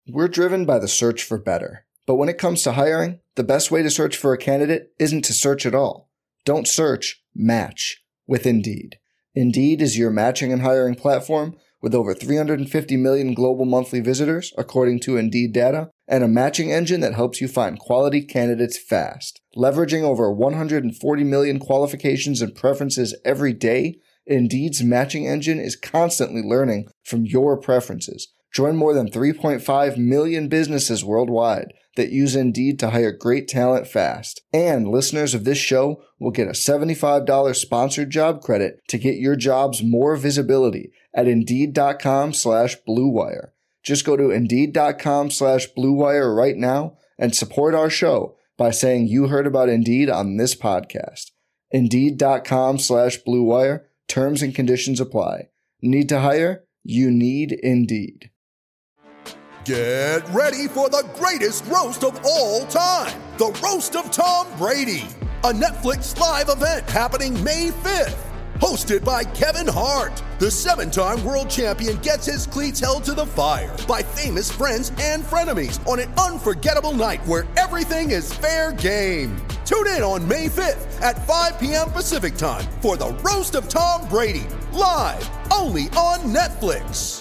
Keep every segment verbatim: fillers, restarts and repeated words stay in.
We're driven by the search for better. But when it comes to hiring, the best way to search for a candidate isn't to search at all. Don't search, match with Indeed. Indeed is your matching and hiring platform with over three hundred fifty million global monthly visitors, according to Indeed data, and a matching engine that helps you find quality candidates fast. Leveraging over one hundred forty million qualifications and preferences every day, Indeed's matching engine is constantly learning from your preferences. Join more than three point five million businesses worldwide that use Indeed to hire great talent fast. And listeners of this show will get a seventy-five dollars sponsored job credit to get your jobs more visibility at Indeed.com slash Blue Wire. Just go to Indeed.com slash Blue Wire right now and support our show by saying you heard about Indeed on this podcast. Indeed.com slash Blue Wire. Terms and conditions apply. Need to hire? You need Indeed. Get ready for the greatest roast of all time, the Roast of Tom Brady, a Netflix live event happening May fifth. Hosted by Kevin Hart, the seven-time world champion gets his cleats held to the fire by famous friends and frenemies on an unforgettable night where everything is fair game. Tune in on May fifth at five p.m. Pacific time for the Roast of Tom Brady, live only on Netflix.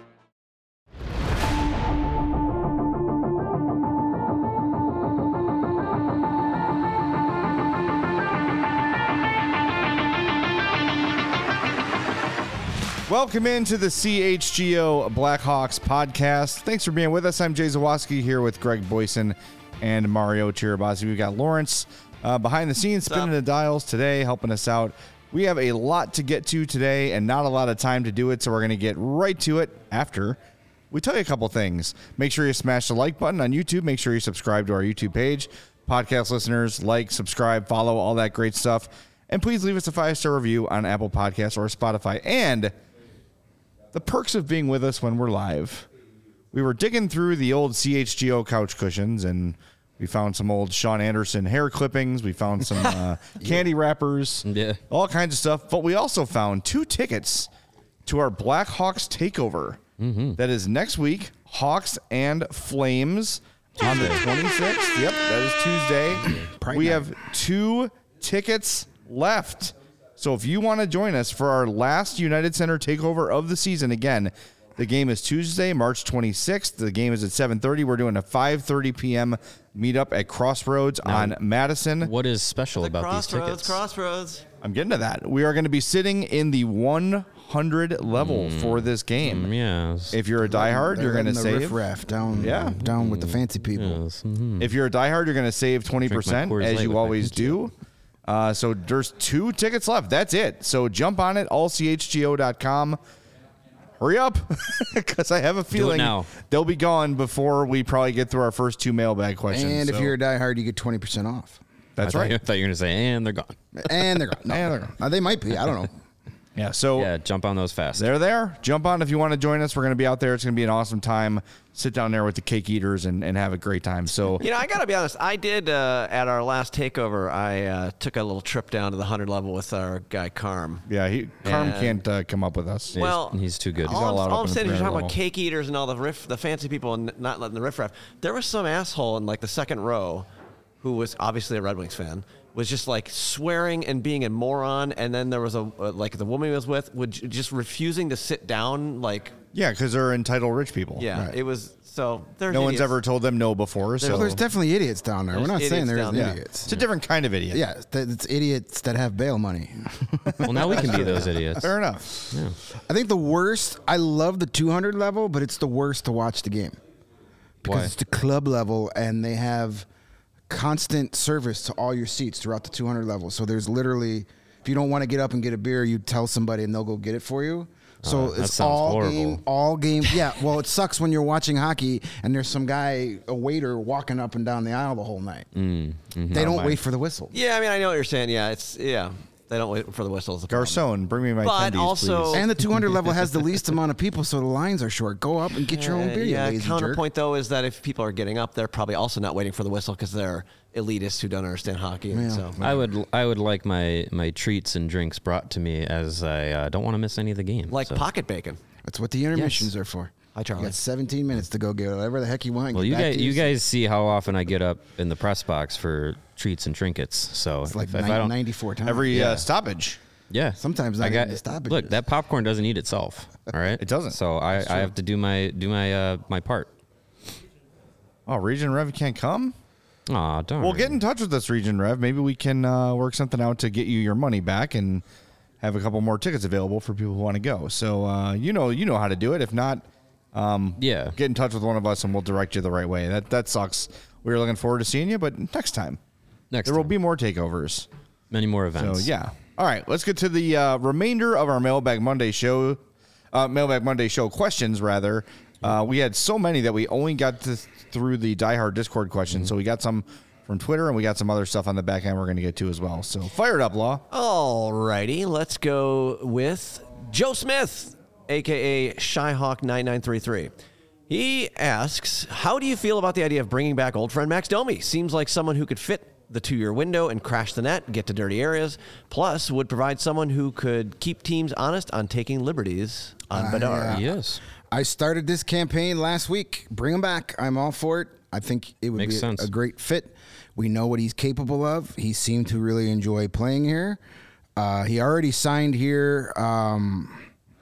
Welcome into the C H G O Blackhawks podcast. Thanks for being with us. I'm Jay Zawoski here with Greg Boyson and Mario Tirabassi. We've got Lawrence uh, behind the scenes, spinning the dials today, helping us out. We have a lot to get to today and not a lot of time to do it, so we're going to get right to it after we tell you a couple things. Make sure you smash the like button on YouTube. Make sure you subscribe to our YouTube page. Podcast listeners, like, subscribe, follow, all that great stuff. And please leave us a five-star review on Apple Podcasts or Spotify. And the perks of being with us when we're live. We were digging through the old C H G O couch cushions, and we found some old Sean Anderson hair clippings. We found some uh, candy wrappers, yeah. all kinds of stuff. But we also found two tickets to our Blackhawks takeover. Mm-hmm. That is next week, Hawks and Flames on the twenty-sixth. Yep, that is Tuesday. Pride we night. have two tickets left. So if you want to join us for our last United Center takeover of the season, again, the game is Tuesday, March twenty-sixth. The game is at seven thirty. We're doing a five thirty p.m. meetup at Crossroads now, on Madison. What is special the about these tickets? Crossroads. I'm getting to that. We are going to be sitting in the one hundred level mm. for this game. Mm, yes. If you're a diehard, They're you're going to the save. riff-raff down, yeah. down with the fancy people. Yes. Mm-hmm. If you're a diehard, you're going to save twenty percent, as you always do. Uh, so there's two tickets left. That's it. So jump on it, all C H G O dot com. Hurry up, because I have a feeling now. they'll be gone before we probably get through our first two mailbag questions. And if so. you're a diehard, you get twenty percent off. That's I right. Thought, I thought you were going to say, and they're gone. And they're gone. No, And they're gone. Uh, they might be. I don't know. Yeah, so Yeah, jump on those fast. they're there. Jump on if you want to join us. We're going to be out there. It's going to be an awesome time. Sit down there with the cake eaters and, and have a great time. So You know, I got to be honest. I did, uh, at our last takeover, I uh, took a little trip down to the one hundred level with our guy, Carm. yeah, he, Carm And- can't uh, come up with us. Yeah, Well, he's, he's too good. not All, allowed I'm, up all in I'm the saying is you're three hundred talking about level. cake eaters and all the riff, the fancy people and not letting the riffraff. There was some asshole in like the second row who was obviously a Red Wings fan, was just like swearing and being a moron. And then there was a, uh, like the woman he was with, would j- just refusing to sit down. Like, Yeah, because they're entitled rich people. yeah, Right. it was, so there's No one's idiots. ever told them no before. So Well, there's definitely idiots down there. We're There's not saying idiots there down isn't there. idiots. It's a different kind of idiot. Yeah, th- it's idiots that have bail money. Well, now we can be those idiots. Fair enough. Yeah. I think the worst, I love the two hundred level, but it's the worst to watch the game. Because Why? it's the club level, and they have constant service to all your seats throughout the two hundred level. So there's literally, if you don't want to get up and get a beer, you tell somebody and they'll go get it for you. So Uh, that it's sounds all horrible. game, all game. Yeah, well, it sucks when you're watching hockey and there's some guy, a waiter, walking up and down the aisle the whole night. Mm, mm-hmm. They don't mind. wait for the whistle. Yeah, I mean, I know what you're saying. Yeah, it's, yeah. They don't wait for the whistles. Garcon, bring me my But tendies, also- please. And the two hundred level has the least amount of people, so the lines are short. Go up and get your own Uh, beer, yeah, you lazy counterpoint jerk. though is that if people are getting up, they're probably also not waiting for the whistle because they're elitists who don't understand hockey. And Yeah. so I would I would like my, my treats and drinks brought to me as I uh, don't want to miss any of the game. like so. pocket bacon. That's what the intermissions are for. I Hi, Charlie. You got seventeen minutes to go get whatever the heck you want. Well, Get you back guys, to you your- guys see how often I get up in the press box for treats and trinkets. So It's like if, if I nine- don't, ninety-four times. Every Yeah. uh, stoppage. yeah, Sometimes not I got even the stoppages. look. That popcorn doesn't eat itself. All right, It doesn't. So I, I have to do my do my uh, my part. Oh, Region Rev can't come? Aw, darn. Well, get in touch with us, Region Rev. Maybe we can uh, work something out to get you your money back and have a couple more tickets available for people who want to go. So uh, you know you know how to do it. If not, um, Yeah. get in touch with one of us and we'll direct you the right way. That that sucks. We were looking forward to seeing you, but next time Next there will time. be more takeovers. many more So events. yeah. All right, let's get to the uh, remainder of our Mailbag Monday show. Uh, Mailbag Monday show questions, rather. Uh, we had so many that we only got to through the Die Hard Discord questions. So we got some from Twitter and we got some other stuff on the back end we're going to get to as well. So fire it up, Law. All righty, let's go with Joe Smith, a k a. Shyhawk nine nine three three. He asks, how do you feel about the idea of bringing back old friend Max Domi? Seems like someone who could fit the two-year window and crash the net, get to dirty areas, plus would provide someone who could keep teams honest on taking liberties on Bedard. Yes. I started this campaign last week. Bring him back. I'm all for it. I think it would Makes be sense. a great fit. We know what he's capable of. He seemed to really enjoy playing here. Uh, he already signed here. Um,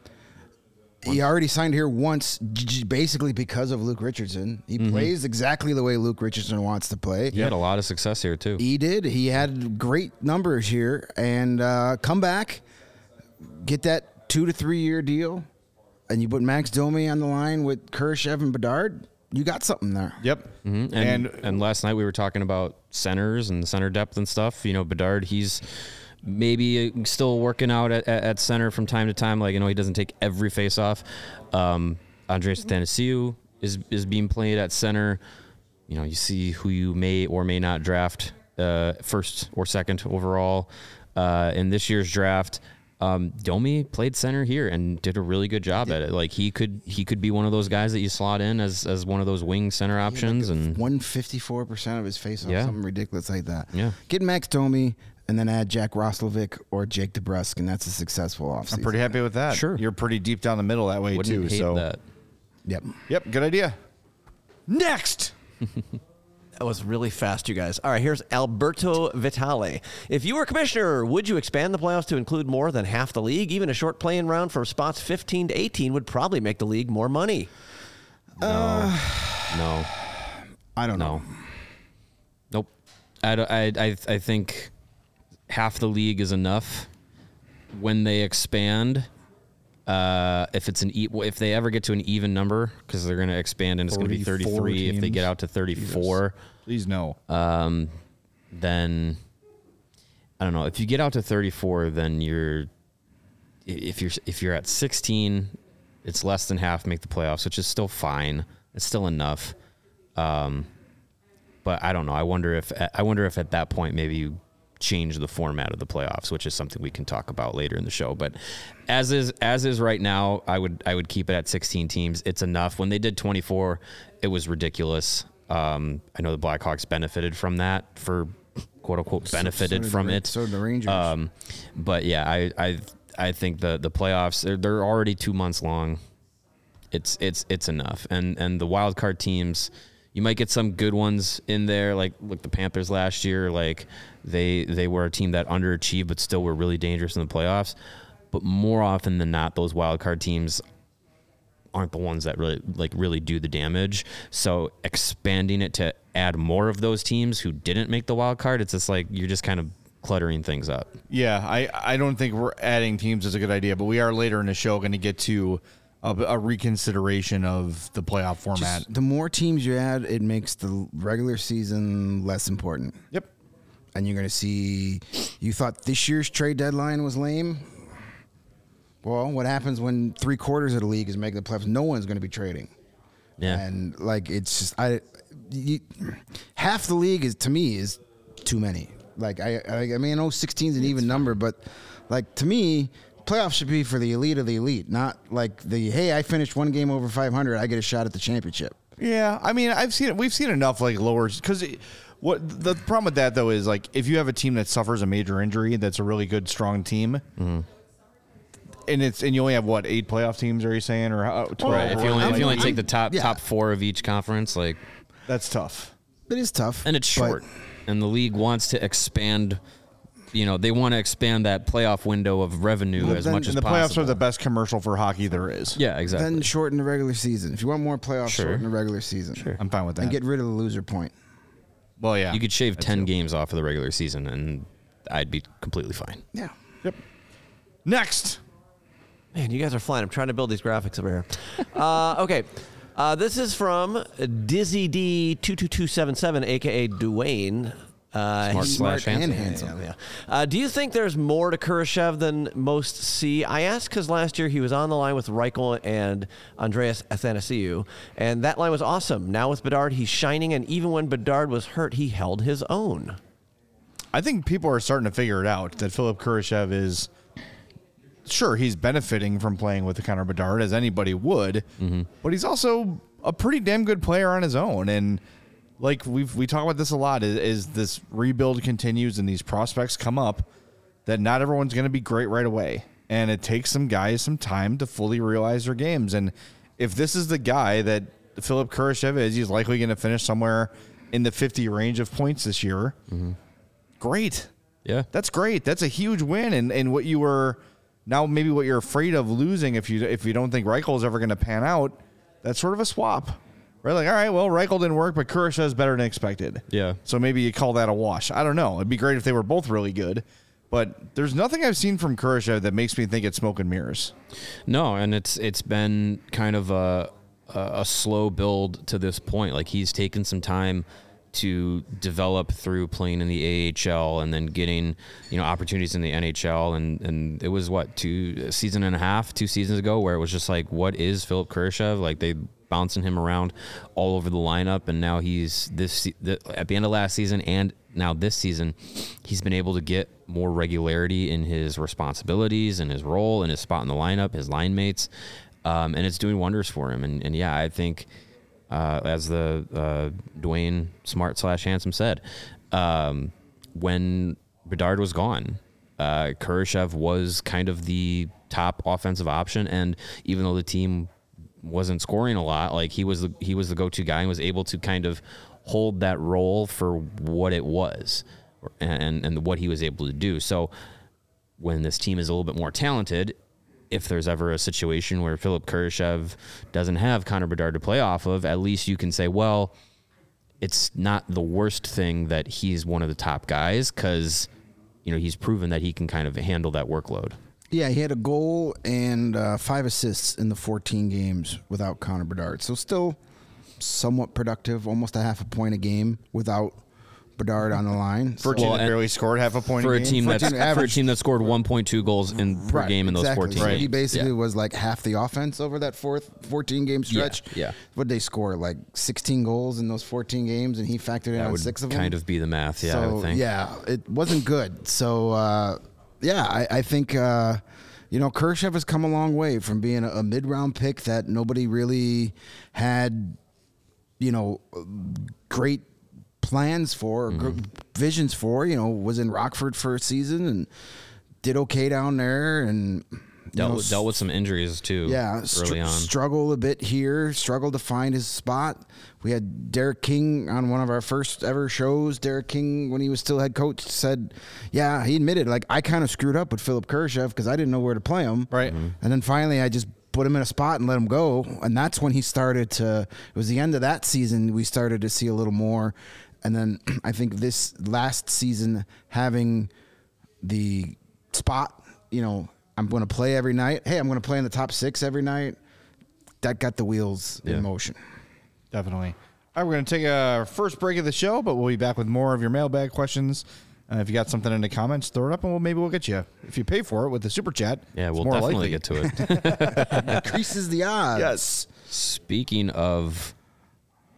he already signed here once, j- j- basically because of Luke Richardson. He Mm-hmm. plays exactly the way Luke Richardson wants to play. He had a lot of success here too. He did. He had great numbers here, and uh, come back, get that two to three year deal, and you put Max Domi on the line with Kurashev and Bedard. You got something there. Yep. And, And, and last night we were talking about centers and center depth and stuff. You know, Bedard, he's maybe still working out at, at, at center from time to time. Like, you know, he doesn't take every face off. Um, Andres Athanasiou is is being played at center. You know, you see who you may or may not draft uh, first or second overall uh, in this year's draft. Um, Domi played center here and did a really good job at it. Like he could he could be one of those guys that you slot in as as one of those wing center options. And one fifty-four percent of his face off, Yeah. something ridiculous like that. Yeah. Get Max Domi and then add Jack Roslovic or Jake DeBrusk, and that's a successful offseason. I'm pretty happy with that. Sure. You're pretty deep down the middle that way, wouldn't too. hate So, that. Yep. yep, good idea. Next. That was really fast, you guys. All right, here's Alberto Vitale. If you were commissioner, would you expand the playoffs to include more than half the league? Even a short play-in round from spots fifteen to eighteen would probably make the league more money. No, I don't know. no, nope. I, don't- I, I, I think half the league is enough. When they expand, uh, if it's an e- if they ever get to an even number, because they're going to expand and it's going to be thirty-four thirty-three. If they teams. get out to thirty-four, Please no. um, then I don't know. If you get out to thirty-four, then you're if you're if you're at sixteen, it's less than half make the playoffs, which is still fine. It's still enough. Um, but I don't know. I wonder if I wonder if at that point maybe you change the format of the playoffs, which is something we can talk about later in the show. But as is as is right now, I would I would keep it at sixteen teams. It's enough. When they did twenty-four, it was ridiculous. Um, I know the Blackhawks benefited from that for quote unquote benefited so did from the Ra- it. so did the Rangers. Um, but yeah, I I I think the the playoffs they're, they're already two months long. It's it's it's enough. And and the wild card teams, you might get some good ones in there, like like the Panthers last year. Like they they were a team that underachieved, but still were really dangerous in the playoffs. But more often than not, those wild card teams aren't the ones that really like really do the damage. So expanding it to add more of those teams who didn't make the wild card, it's just like you're just kind of cluttering things up. Yeah, I, I don't think we're adding teams is a good idea, but we are later in the show going to get to a, a reconsideration of the playoff format. Just the more teams you add, it makes the regular season less important. Yep. And you're going to see, you thought this year's trade deadline was lame? Well, what happens when three quarters of the league is making the playoffs? No one's going to be trading. Yeah. And like, it's just, I, you, half the league is, to me, is too many. Like, I, I, I mean, I know sixteen is an even number, but like, to me, playoffs should be for the elite of the elite, not like the, hey, I finished one game over five hundred, I get a shot at the championship. Yeah, I mean, I've seen we've seen enough like lower because what the problem with that though is like if you have a team that suffers a major injury that's a really good strong team, and it's and you only have what eight playoff teams? Are you saying or how, twelve? Right. If you only if you only I'm- take the top yeah. top four of each conference, like, That's tough. It is tough. and it's but- short, and the league wants to expand. You know, they want to expand that playoff window of revenue Well, as then- much as And the possible. playoffs are the best commercial for hockey there is. Yeah, exactly. Then shorten the regular season. If you want more playoffs, Sure. shorten the regular season. Sure. I'm fine with that. And get rid of the loser point. well, yeah. you could shave That's ten true. games off of the regular season, and I'd be completely fine. Yeah. Yep. Next. Man, you guys are flying. I'm trying to build these graphics over here. uh, okay. Uh, this is from Dizzy D two two two seven seven, a k a. Dwayne. Uh, Smart he- slash and handsome. handsome. Yeah, yeah. Uh, do you think there's more to Kurashev than most see? I asked because last year he was on the line with Reichel and Andreas Athanasiou, and that line was awesome. Now with Bedard, he's shining, and even when Bedard was hurt, he held his own. I think people are starting to figure it out that Philip Kurashev is sure he's benefiting from playing with Connor Bedard as anybody would, Mm-hmm. but he's also a pretty damn good player on his own. And like we've we talk about this a lot, is, is this rebuild continues and these prospects come up, that not everyone's going to be great right away, and it takes some guys some time to fully realize their games. And if this is the guy that Philip Kurashev is, he's likely going to finish somewhere in the fifty range of points this year. Mm-hmm. Great. Yeah. That's great. That's a huge win. And and what you were now maybe what you're afraid of losing if you if you don't think Reichel is ever going to pan out, that's sort of a swap. Right? Like, all right, well, Reichel didn't work, but Kurashev is better than expected. Yeah. So maybe you call that a wash. I don't know. It'd be great if they were both really good. But there's nothing I've seen from Kurashev that makes me think it's smoke and mirrors. No, and it's it's been kind of a a, a slow build to this point. Like, he's taken some time to develop through playing in the A H L and then getting, you know, opportunities in the N H L. And, and it was what, two a season and a half, two seasons ago, where it was just like, what is Philip Kurashev? Like, they bouncing him around all over the lineup, and now he's this se- the, at the end of last season and now this season, he's been able to get more regularity in his responsibilities and his role and his spot in the lineup, his line mates, um, and it's doing wonders for him. And, and yeah, I think uh, as the uh, Dwayne Smart slash Handsome said, um, when Bedard was gone, uh, Kurashev was kind of the top offensive option, and even though the team wasn't scoring a lot, like he was the, he was the go-to guy and was able to kind of hold that role for what it was and and what he was able to do. So when this team is a little bit more talented, if there's ever a situation where Philip Kurashev doesn't have Connor Bedard to play off of, at least you can say, well, it's not the worst thing that he's one of the top guys, because, you know, he's proven that he can kind of handle that workload. Yeah, he had a goal and uh, five assists in the fourteen games without Connor Bedard. So still somewhat productive, almost a half a point a game without Bedard on the line. For a So- team Well, that and barely scored half a point For a a game. team For a that's team for a average- team that scored one point two goals in per Right, game in those exactly. fourteen So games. he basically Yeah. was like half the offense over that fourth fourteen game stretch. yeah. What did they score? Like sixteen goals in those fourteen games, and he factored in That on would six of them. kind of be the math, yeah, so, I would think. Yeah, it wasn't good. So, uh, yeah, I, I think, uh, you know, Kurashev has come a long way from being a, a mid-round pick that nobody really had, you know, great plans for, or gr- visions for. You know, was in Rockford for a season and did okay down there, and you Dealt, know, with, dealt with some injuries, too, yeah, str- early on. struggle a bit here, struggled to find his spot. We had Derek King on one of our first ever shows. Derek King, when he was still head coach, said, yeah, he admitted, like, I kind of screwed up with Philip Kurashev because I didn't know where to play him. Right. Mm-hmm. And then finally I just put him in a spot and let him go. And that's when he started to, it was the end of that season, we started to see a little more. And then I think this last season, having the spot, you know, I'm going to play every night. Hey, I'm going to play in the top six every night. That got the wheels Yeah. in motion. Definitely. All right, we're going to take a first break of the show, but we'll be back with more of your mailbag questions. Uh, if you got something in the comments, throw it up, and we'll, maybe we'll get you. If you pay for it with the super chat, Yeah, it's we'll more definitely likely. get to it. Increases the odds. Yes. Speaking of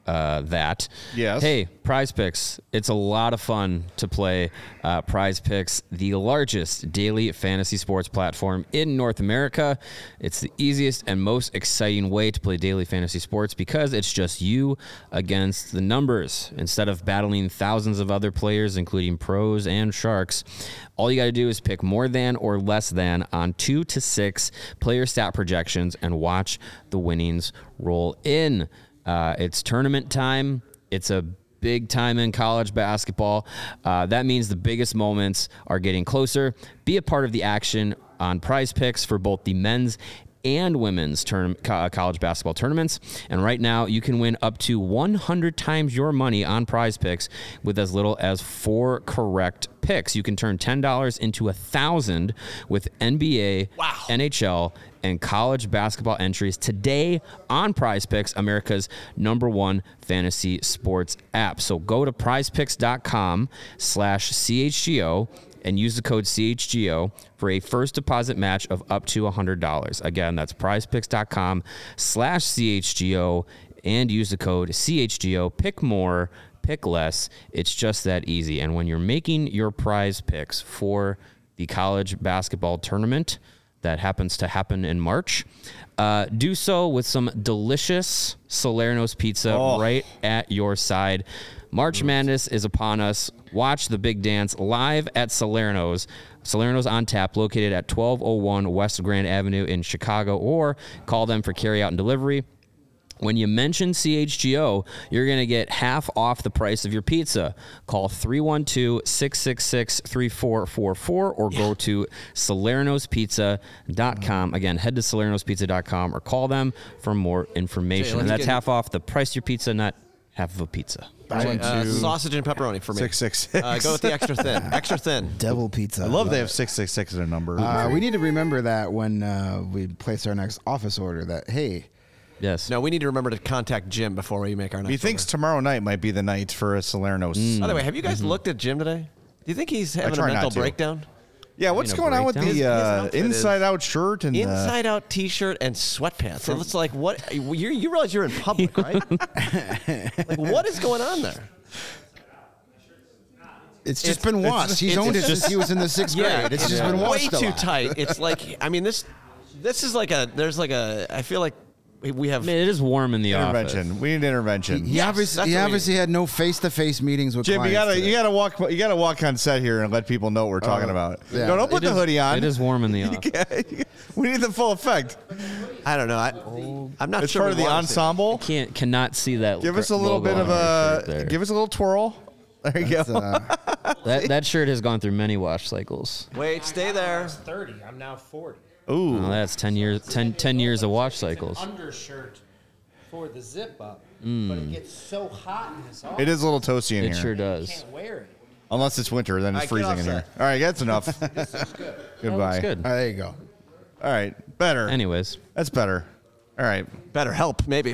uh, that. Yes. Hey, Prize Picks. It's a lot of fun to play uh, Prize Picks, the largest daily fantasy sports platform in North America. It's the easiest and most exciting way to play daily fantasy sports because it's just you against the numbers. Instead of battling thousands of other players, including pros and sharks, all you got to do is pick more than or less than on two to six player stat projections and watch the winnings roll in. Uh, it's tournament time. It's a big time in college basketball. Uh, that means the biggest moments are getting closer. Be a part of the action on Prize Picks for both the men's and women's term, co- college basketball tournaments. And right now, you can win up to one hundred times your money on Prize Picks with as little as four correct picks. You can turn ten dollars into one thousand dollars with N B A, wow. N H L, and college basketball entries today on Prize Picks, America's number one fantasy sports app. So go to prizepicks.com slash CHGO and use the code C H G O for a first deposit match of up to one hundred dollars. Again, that's prizepicks.com slash CHGO and use the code C H G O. Pick more, pick less. It's just that easy. And when you're making your prize picks for the college basketball tournament that happens to happen in March, uh, do so with some delicious Salerno's pizza Oh. right at your side. March Madness is upon us. Watch the big dance live at Salerno's. Salerno's on tap, located at twelve oh one West Grand Avenue in Chicago, or call them for carry out and delivery. When you mention C H G O, you're going to get half off the price of your pizza. Call three one two, six six six, three four four four or go to salernos pizza dot com. Again, head to salernos pizza dot com or call them for more information. Jay, and let's that's get- half off the price of your pizza, not half of a pizza. Jay, uh, two, sausage and pepperoni for me. six six six. Uh, go with the extra thin. Extra thin. Devil pizza. I love they have six six six as a number. Uh, we need to remember that when uh, we place our next office order. That hey, Yes. No, we need to remember to contact Jim before we make our next he thinks order. tomorrow night might be the night for a Salerno's. By the way, have you guys looked at Jim today? Do you think he's having a try not mental to. breakdown? Yeah, what's a going on with breakdown? the His- his uh, outfit is inside-out shirt and the- Inside out T-shirt and sweatpants. So it's like what you you realize you're in public, right? Like what is going on there? it's just It's- been it's- washed. He's it's owned it just- since he was in the sixth grade. It's just been way washed a too lot. tight. It's like I mean this this is like a there's like a I feel like we have I mean, it is warm in the intervention. office. We need intervention. He Yes, obviously, that's he what we obviously had no face-to-face meetings with Jim, you clients gotta today. you gotta walk you gotta walk on set here and let people know what we're talking about. yeah. No, don't put It the is- hoodie on. It is warm in the office. We need the full effect. I don't know. I, I'm not It's sure part of we the want to see it. ensemble. Can't cannot see that. Give us a gr- little logo bit of on your a shirt there. give us a little twirl. There you It's, go. uh, that that shirt has gone through many wash cycles. Wait, stay there. thirty. I'm now forty. Ooh. Oh, that's ten years. ten, ten years of wash cycles. Undershirt for the zip up, but it gets so hot in this office. It is a little toasty in It here. sure I does. can't wear it. Unless it's winter, then it's All right, get freezing in here. offset. All right, that's enough. This is good. Goodbye. That's good. uh, there you go. All right, better. Anyways, That's better. All right. Better help, maybe.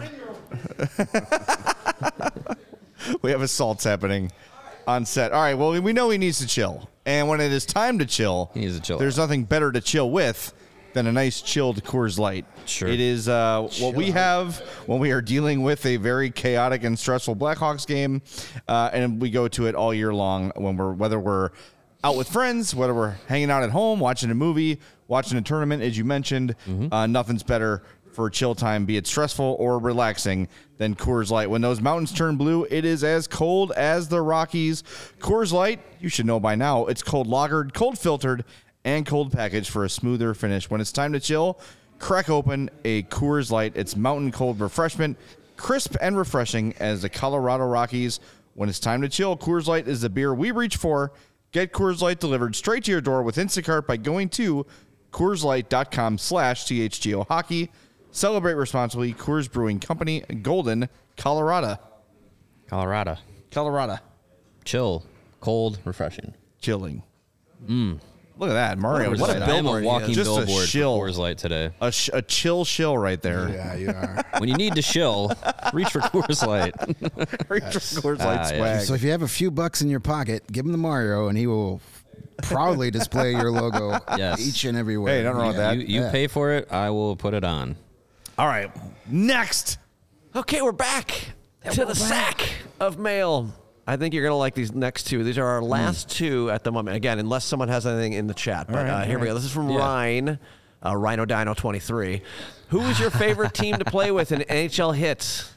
We have assaults happening on set. All right, well, we know he needs to chill. And when it is time to chill, He needs to chill there's out. nothing better to chill with than a nice chilled Coors Light. Sure. It is uh, what we have when we are dealing with a very chaotic and stressful Blackhawks game. Uh, and we go to it all year long when we're whether we're out with friends, whether we're hanging out at home, watching a movie, watching a tournament, as you mentioned. Uh, nothing's better for chill time, be it stressful or relaxing, than Coors Light. When those mountains turn blue, it is as cold as the Rockies. Coors Light, you should know by now, it's cold lagered, cold filtered, and cold packaged for a smoother finish. When it's time to chill, crack open a Coors Light. It's mountain cold refreshment, crisp and refreshing as the Colorado Rockies. When it's time to chill, Coors Light is the beer we reach for. Get Coors Light delivered straight to your door with Instacart by going to CoorsLight.com slash CHGO Hockey. Celebrate responsibly. Coors Brewing Company, Golden, Colorado. Colorado. Colorado. Chill, cold, refreshing. Chilling. Look at that. Mario. What a just- I am a billboard he walking is. Just a billboard shill. for Coors Light today. a, sh- a chill shill right there. Yeah, you are. When you need to chill, reach for Coors Light. Coors Light Ah, yeah. swag. So if you have a few bucks in your pocket, give him the Mario, and he will proudly display your logo Yes. each and everywhere. Hey, nothing wrong with that. You, you Yeah. pay for it, I will put it on. All right. Next. Okay, we're back. to the sack of mail. I think you're going to like these next two. These are our last mm. two at the moment. Again, unless someone has anything in the chat. But right, uh, here right. we go. This is from yeah. Ryan, uh, Rhino Dino twenty-three. Who is your favorite team to play with in N H L Hits?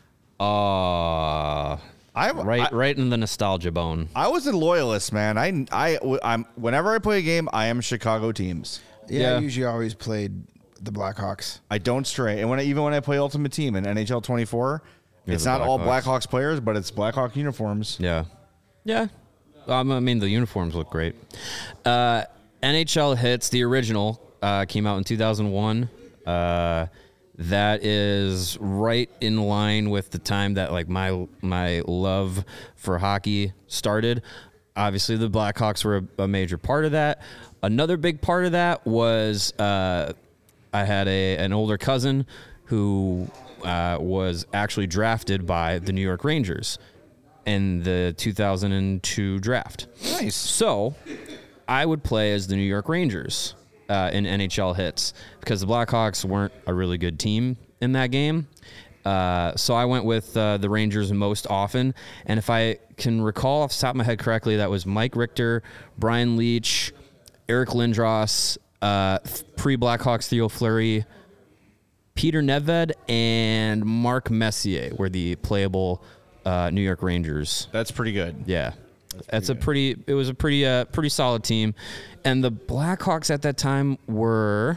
Uh, I'm right, I, right in the nostalgia bone. I was a loyalist, man. I, I, I'm whenever I play a game, I am Chicago teams. Yeah, yeah. I usually always played the Blackhawks. I don't stray, and when I, even when I play Ultimate Team in N H L twenty-four. It's not all Blackhawks players, but it's Blackhawk uniforms. Yeah. Yeah. Um, I mean, the uniforms look great. Uh, N H L Hits, the original, uh, came out in two thousand one. Uh, that is right in line with the time that like my my love for hockey started. Obviously, the Blackhawks were a, a major part of that. Another big part of that was uh, I had a an older cousin who uh, was actually drafted by the New York Rangers in the two thousand two draft. Nice. So I would play as the New York Rangers uh, in N H L Hits because the Blackhawks weren't a really good team in that game. Uh, so I went with uh, the Rangers most often. And if I can recall off the top of my head correctly, that was Mike Richter, Brian Leetch, Eric Lindros, uh, pre-Blackhawks Theo Fleury, Peter Nedved, and Mark Messier were the playable uh, New York Rangers. That's pretty good. Yeah. That's, That's a pretty, it was a pretty, uh, pretty solid team. And the Blackhawks at that time were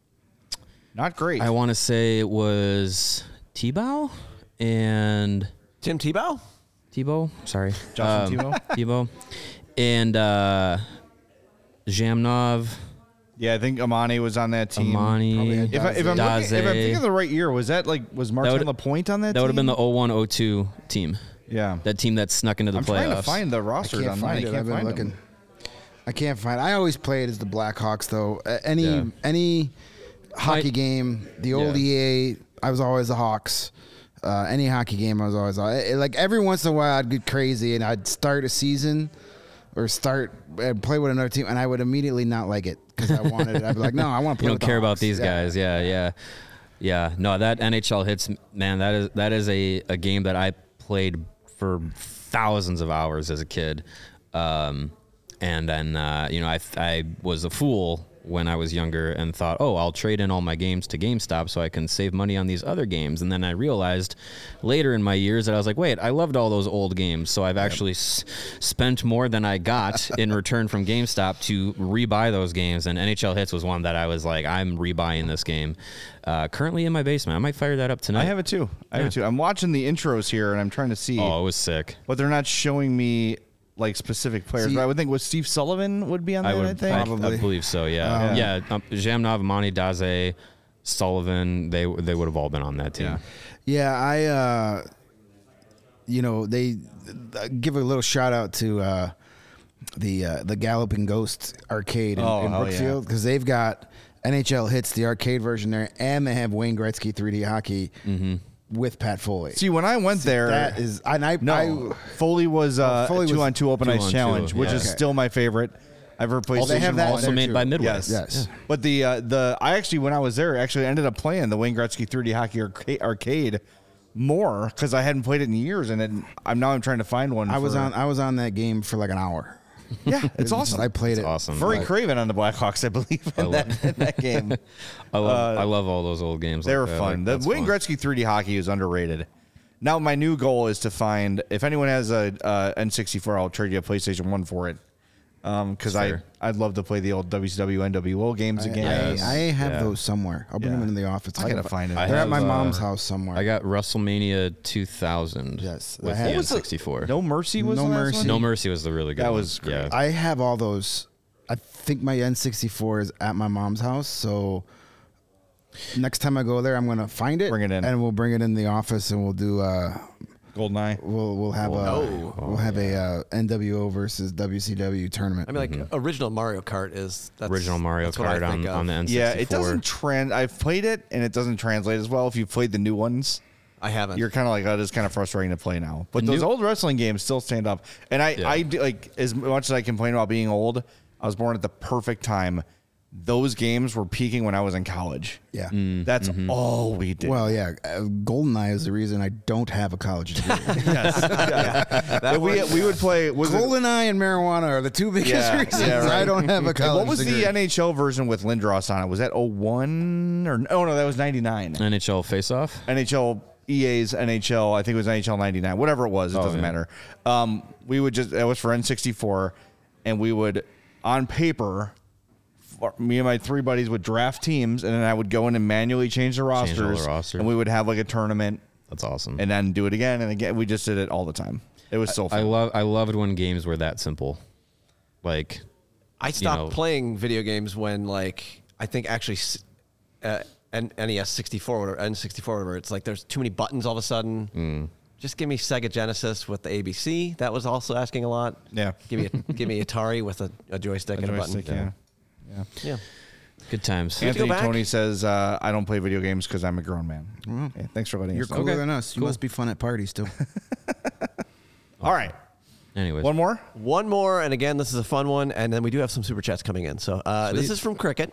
not great. I want to say it was Tebow and Tim Tebow? Tebow, sorry. Josh um, Tebow? Tebow. And uh, Zhamnov. Yeah, I think Amani was on that team. Amani. If, I, if, I'm looking, if I'm thinking of the right year, was that like, was Martin Lapointe on that, that team? That would have been the oh one oh two team. Yeah. That team that snuck into the I'm playoffs. I'm trying to find the rosters I can't online. Find it. I can't I've been find looking. them. I can't find it. I always played as the Blackhawks, though. Uh, any Yeah. any hockey I- game, the old Yeah. E A, I was always the Hawks. Uh, any hockey game, I was always uh, like every once in a while I'd get crazy and I'd start a season or start and play with another team and I would immediately not like it because I wanted it. I'd be like, no, I want to play. You with don't care the about Hawks. these Yeah. guys. Yeah, yeah. Yeah. No, that N H L Hits, man, that is that is a, a game that I played for thousands of hours as a kid. Um, and then, uh, you know, I, I was a fool when I was younger and thought, oh, I'll trade in all my games to GameStop so I can save money on these other games. And then I realized later in my years that I was like, wait, I loved all those old games. So I've actually s- spent more than I got in return from GameStop to rebuy those games. And N H L Hits was one that I was like, I'm rebuying this game. Uh, currently in my basement. I might fire that up tonight. I have it too. I have Yeah. it too. I'm watching the intros here and I'm trying to see. Oh, it was sick. But they're not showing me like specific players. See, but I would think was Steve Sullivan would be on that. I I, would think. I, Probably. I believe so. Yeah, Um, yeah. Um, Zhamnov, Monty Daze, Sullivan. They they would have all been on that team. Yeah. Yeah, I, uh, you know, they uh, give a little shout out to uh, the uh, the Galloping Ghost arcade in, Oh, in hell Brookfield because they've got N H L Hits, the arcade version there, and they have Wayne Gretzky three D hockey with Pat Foley. See, when I went there, that is, and I, no, I Foley was uh, Foley two was on two open two ice on challenge, two, which yeah. is Okay. still my favorite. I've ever played. Oh, they have that Also there made too. by Midwest. Yes. Yes. But the uh, the I actually when I was there actually ended up playing the Wayne Gretzky three D hockey arcade, arcade more because I hadn't played it in years, and it, I'm now I'm trying to find one. I was for- on I was on that game for like an hour. Yeah, it's awesome. I played It's it. awesome. Very I, Craven on the Blackhawks, I believe, in, that, in that game. I love I love all those old games. They like were that. fun. Like, the that's Wayne fun. Gretzky three D hockey is underrated. Now my new goal is to find if anyone has a uh, N sixty-four, I'll trade you a PlayStation one for it. Um, because I Fair. I'd love to play the old W C W N W O games I, again. Yes. I, I have Yeah. those somewhere. I'll bring Yeah. them in the office. I gotta find them. I They're have, at my uh, mom's house somewhere. I got WrestleMania two thousand. Yes, with I the have- N sixty-four. No Mercy was No the last Mercy. one? No Mercy was the really good That one. was great. Yeah. I have all those. I think my N sixty-four is at my mom's house. So next time I go there, I'm gonna find it, Bring it in. and we'll bring it in the office, and we'll do. Uh, Goldeneye. we'll we'll have a we'll have a uh, N W O versus W C W tournament. I mean, like original Mario Kart is that's, Original Mario that's what I Kart think on, of. on the N sixty-four. Yeah, it doesn't trans. I've played it and it doesn't translate as well. If you've played the new ones, I haven't. you're kind of like, oh, it's kind of frustrating to play now. But The those new- old wrestling games still stand up. And I, Yeah. I do, like as much as I complain about being old, I was born at the perfect time those games were peaking when I was in college. Yeah. That's all we did. Well, yeah. Uh, GoldenEye is the reason I don't have a college degree. And we we would play. Was it- GoldenEye and marijuana are the two biggest Yeah, reasons yeah, right. I don't have a And college what was degree. the N H L version with Lindros on it? Was that oh one or oh no, that was ninety-nine. N H L face-off. N H L E A's N H L, I think it was N H L ninety-nine, whatever it was, it Oh, doesn't yeah. matter. Um, we would just, that was for N sixty-four, and we would, on paper, for- me and my three buddies would draft teams, and then I would go in and manually change the Change all the rosters, roster. and we would have like a tournament, That's awesome. and then do it again, and again. We just did it all the time. It was so I fun. love I loved when games were that simple. Like I stopped know- playing video games when, like, I think actually s- uh, N- NES sixty-four or N sixty-four, whatever. It's like there's too many buttons all of a sudden. Mm. Just give me Sega Genesis with the A B C. That was also asking a lot. Yeah. Give me a, give me Atari with a, a joystick A and a joystick, button. yeah. Yeah. good times. Yeah. Anthony go back? Tony says, uh, I don't play video games because I'm a grown man. Okay, thanks for letting You're us know. cooler Okay, than us. You cool. must be fun at parties, too. All right. Anyways, One more? One more, and again, this is a fun one, and then we do have some super chats coming in. So uh, this Sweet. is from Cricket.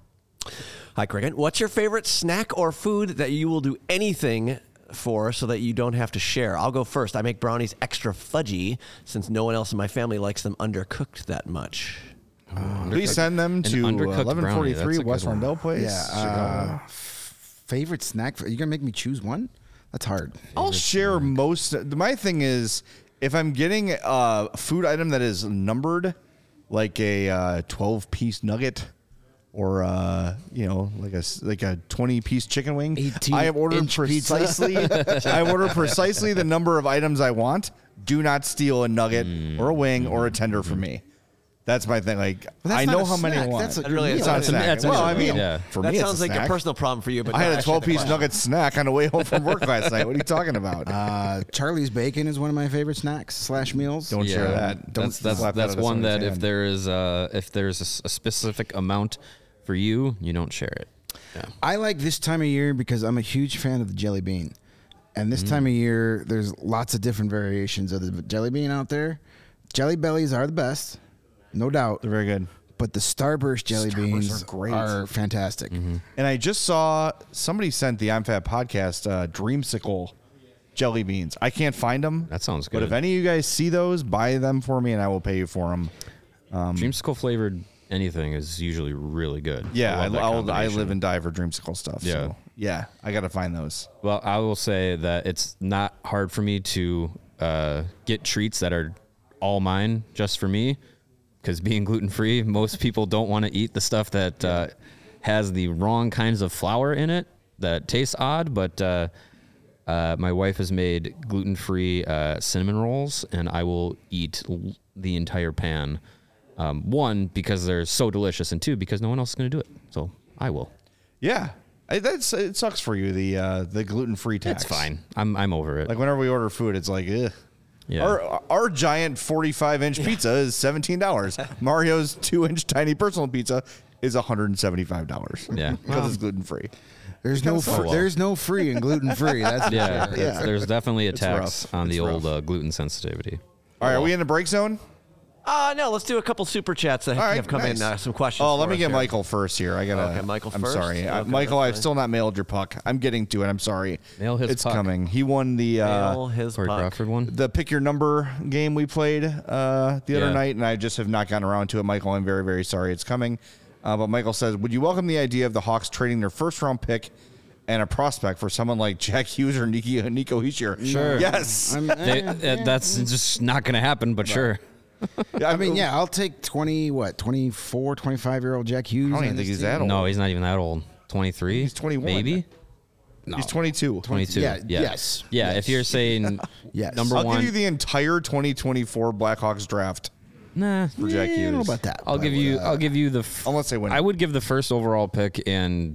Hi, Cricket. What's your favorite snack or food that you will do anything for so that you don't have to share? I'll go first. I make brownies extra fudgy since no one else in my family likes them undercooked that much. Please send them An to undercooked eleven forty-three brownie, that's a West good one. Rondell Place. Yeah. Chicago. Uh, f- favorite snack? For, you're going to make me choose one? That's hard. I'll share most. My thing is, if I'm getting a food item that is numbered, like a uh, twelve piece nugget, or uh, you know, like a s- like a twenty piece chicken wing, eighteen I have ordered inch pizza. precisely. I have ordered precisely the number of items I want. Do not steal a nugget or a wing or a tender from me. That's my thing. Like that's I not know a how many I snack. want. That's a- That really it's is. not a That's a- snack. that's a well, I meal. mean, Yeah. for that me, sounds it's a like snack. a personal problem for you, but I not had a actually twelve the piece question. nugget snack on the way home from work last night. What are you talking about? Uh, Charlie's Bacon is one of my favorite snacks slash meals. Don't share that. Don't That's that's slap that that's out of one that somebody's if hand. there is uh if there's a s- a, specific amount for you, you don't share it. Yeah. I like this time of year because I'm a huge fan of the jelly bean. And this time of year, there's lots of different variations of the jelly bean out there. Jelly bellies are the best, no doubt. They're very good. But the Starburst jelly Starburst beans are great. are fantastic. And I just saw somebody sent the I'm Fat podcast uh, Dreamsicle jelly beans. I can't find them. That sounds But good. if any of you guys see those, buy them for me, and I will pay you for them. Dreamsicle flavored anything is usually really good. Yeah, I, love that I'll, I combination. live and die for Dreamsicle stuff. Yeah. So yeah, I got to find those. Well, I will say that it's not hard for me to uh, get treats that are all mine just for me, because being gluten free, most people don't want to eat the stuff that uh, has the wrong kinds of flour in it that tastes odd. But uh, uh, my wife has made gluten free uh, cinnamon rolls, and I will eat l- the entire pan. Um, one, because they're so delicious, and two, because no one else is going to do it. So I will. Yeah, I, that's it. Sucks for you the uh, the gluten free tax. It's fine. I'm I'm over it. Like whenever we order food, it's like ugh. Yeah. Our our giant forty-five inch pizza is seventeen dollars. Mario's two inch tiny personal pizza is one hundred seventy-five dollars. Yeah. because it's gluten free. There's no fr- well. there's no free and gluten free. That's for Yeah, sure. it's- there's definitely a It's tax rough. on the It's old rough. uh, gluten sensitivity. All right, are we in the break zone? Uh, no, let's do a couple super chats that All right, have come nice. in. Uh, some questions. Oh, let for me us get here. Michael first here. I gotta. Okay, Michael I'm first? sorry, Uh, Okay, Michael. that's I've fine. still not mailed your puck. I'm getting to it. I'm sorry. Mail his It's puck. coming. He won the uh, Mail his Corey puck. Crawford one. the pick your number game we played uh, the other Yeah. night, and I just have not gotten around to it. Michael, I'm very very sorry. It's coming. Uh, but Michael says, would you welcome the idea of the Hawks trading their first round pick and a prospect for someone like Jack Hughes or Nico, Nico Hischier? Sure. Yes. I'm- They, eh, uh, that's just not going to happen, but sure. I mean, yeah, I'll take twenty, what, twenty-four, twenty-five year old Jack Hughes. I don't on even think this he's team. that old. No, he's not even that old. twenty-three? He's twenty-one. Maybe? He's twenty-two. twenty-two. Yeah, Yeah. yes. Yeah, Yes. if you're saying Yes. number I'll one. give you the entire twenty twenty-four Blackhawks draft nah. for Jack Yeah, I Hughes. don't know about that. I'll but, give you uh, I'll give you the f- Unless they win. I would give the first overall pick and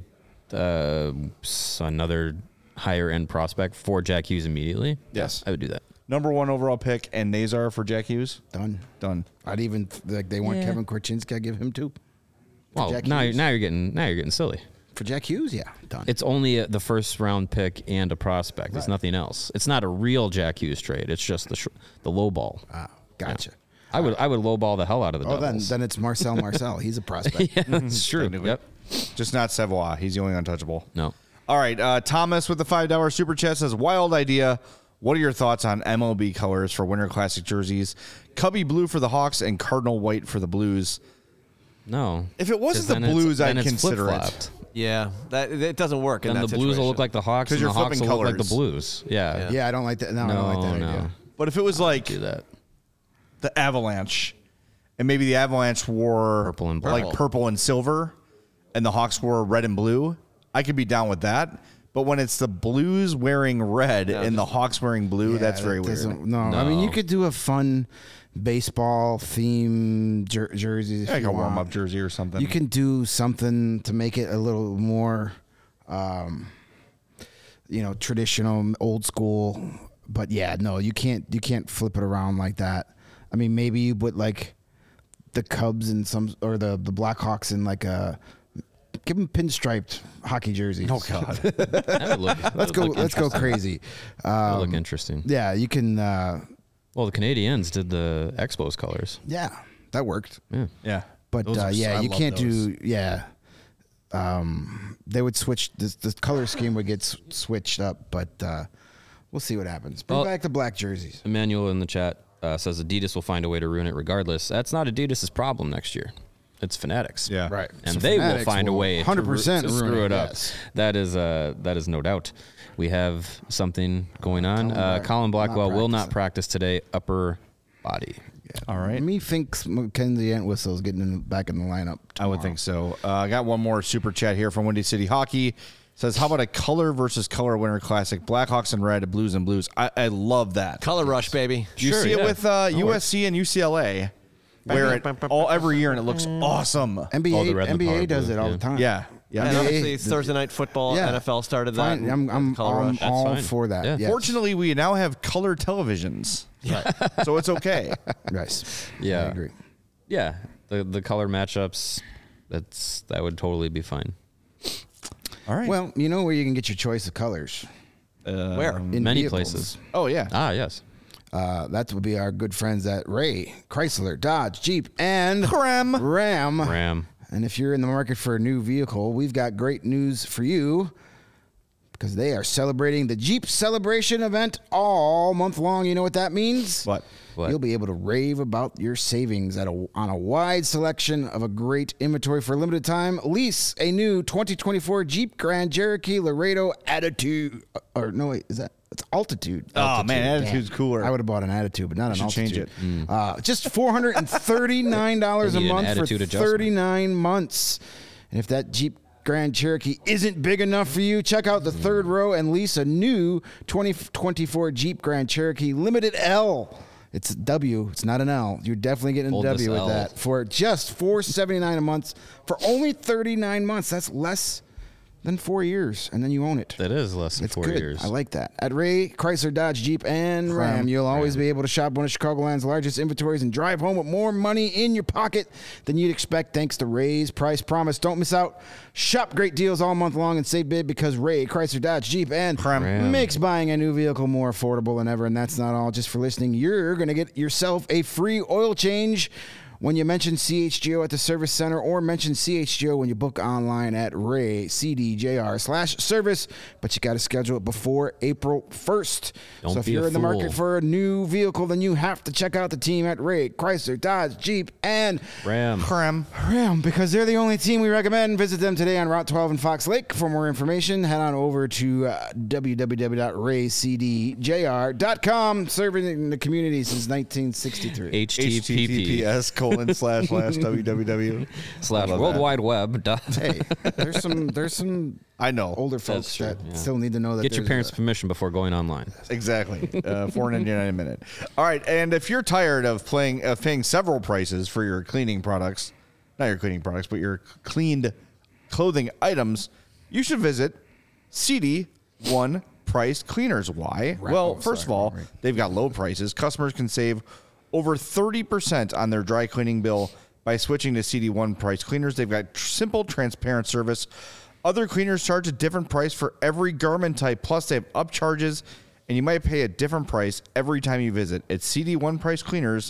uh, s- another higher end prospect for Jack Hughes immediately. Yes. I would do that. Number one overall pick and Nazar for Jack Hughes. done. Done. I'd even like they want Yeah. Kevin Korchinski. I give him two. Well, Jack now, you're, Hughes. now you're getting now you're getting silly. For Jack Hughes, yeah, done. It's only a, the first round pick and a prospect. It's Right. nothing else. It's not a real Jack Hughes trade. It's just the sh- the low ball. Ah, gotcha. I would I would lowball the hell out of the Oh, then Devils. then it's Marcel Marcel. He's a prospect. yeah, that's true. Technically. Yep. Just not Savoie. He's the only untouchable. No. All right. Uh, Thomas with the five dollar super chat says, wild idea. What are your thoughts on M L B colors for Winter Classic jerseys? Cubby blue for the Hawks and Cardinal white for the Blues. No. If it wasn't 'Cause the then it's- Blues, then I'd it's consider it. flip-flopped. Yeah, that it doesn't work. Then in the that Blues will look situation. like the Hawks, 'Cause and you're the Hawks will flipping look like the colors. Blues. Yeah. Yeah, I don't like that. No, No, I don't like that no. idea. But if it was like Do that. the Avalanche, and maybe the Avalanche wore Purple and like black. purple and silver, and the Hawks wore red and blue, I could be down with that. But when it's the Blues wearing red and the Hawks wearing blue, Yeah, that's very that weird. doesn't- No, I mean you No. could do a fun baseball theme jer- jerseys. If Like you a warm want. up jersey or something. You can do something to make it a little more, um, you know, traditional, old school. But yeah, no, you can't. You can't flip it around like that. I mean, maybe you put like the Cubs and some, or the the Blackhawks in like a. Give them pinstriped hockey jerseys. Oh God. That would look, that let's would go. look Let's go interesting. crazy. That would look Um, interesting. yeah, you can. Uh, Well, the Canadians did the Expos colors. yeah, that worked. Yeah. yeah. But Those uh, are- yeah, I you love can't those. do yeah. Um, they would switch the the color scheme would get s- switched up, but uh, we'll see what happens. Bring Well- back the black jerseys. Emmanuel in the chat uh, says Adidas will find a way to ruin it regardless. That's not Adidas' problem next year. It's Fanatics. Yeah. Right. And So they will Fanatics find a will way one hundred percent to, ru- to ruin screw it, it up. yes. That is uh, that is no doubt. We have something going on. Colin Uh, Black- Colin Blackwell not will not practicing. practice today. Upper body. All right. Methinks Mackenzie Entwistle's getting in, back in the lineup. I would tomorrow. think so. Uh, I got one more super chat here from Windy City Hockey. Says, how about a color versus color Winter Classic? Blackhawks and red, Blues and Blues. I, I love that. Color rush, baby. You Sure, see it yeah. with uh, U S C and U C L A, where it all every year and it looks awesome. N B A Oh, the red and the N B A powder does blue, it all yeah. the time. Yeah, yeah. And N B A obviously, the- Thursday night football, Yeah. N F L started that. Fine. I'm, I'm, color I'm rush. That's all fine. for that. Yeah. Yes. Fortunately, we now have color televisions, so it's okay. Yes. Yeah. I agree. Yeah. The the color matchups. That's that would totally be fine. All right. Well, you know where you can get your choice of colors? Where? In Many vehicles. places. oh yeah. Ah, yes. Uh, that would be our good friends at Ray, Chrysler, Dodge, Jeep, and Ram. Ram. Ram. And if you're in the market for a new vehicle, we've got great news for you because they are celebrating the Jeep Celebration event all month long. You know what that means? What? What? You'll be able to rave about your savings at a, on a wide selection of a great inventory for a limited time. Lease a new twenty twenty-four Jeep Grand Cherokee Laredo Attitude. uh, Or no, wait, is that? It's Altitude. Oh man, attitude's Damn. cooler. I would have bought an Attitude, but not an should change Altitude. it. Uh, just four hundred thirty-nine dollars a They need an month for attitude adjustment. thirty-nine months. And if that Jeep Grand Cherokee isn't big enough for you, check out the third row and lease a new twenty twenty-four Jeep Grand Cherokee Limited L. It's a W. It's not an L. You're definitely getting a Hold this W with L. that for just four hundred seventy-nine dollars a month for only thirty-nine months. That's less than four years, and then you own it. That is less than It's four good. years. I like that. At Ray, Chrysler, Dodge, Jeep, and Ram, you'll always be able to shop one of Chicagoland's largest inventories and drive home with more money in your pocket than you'd expect thanks to Ray's Price Promise. Don't miss out. Shop great deals all month long and save big because Ray, Chrysler, Dodge, Jeep, and Ram. makes buying a new vehicle more affordable than ever. And that's not all. Just for listening, you're going to get yourself a free oil change when you mention C H G O at the service center, or mention C H G O when you book online at Ray C D J R slash service. But you got to schedule it before April first. Don't so if be you're a in the market fool. for a new vehicle, then you have to check out the team at Ray, Chrysler, Dodge, Jeep, and Ram. Ram. Ram, because they're the only team we recommend. Visit them today on Route twelve in Fox Lake. For more information, head on over to uh, w w w dot ray c d j r dot com, serving the community since nineteen sixty-three. H T T P https colon slash slash www slash I love World that. Wide Web. dot- Hey, there's some there's some I know. older folks true, that yeah. still need to know that. Get your there's parents' a- permission before going online. Exactly. Uh, four ninety-nine a minute. All right, and if you're tired of playing uh, paying several prices for your cleaning products, not your cleaning products, but your cleaned clothing items, you should visit C D One Price Cleaners. Why? well, oh, first sorry, of all, right. they've got low prices. Customers can save over thirty percent on their dry cleaning bill by switching to C D One Price Cleaners. They've got tr- simple, transparent service. Other cleaners charge a different price for every garment type. Plus, they have upcharges, and you might pay a different price every time you visit. At C D One Price Cleaners,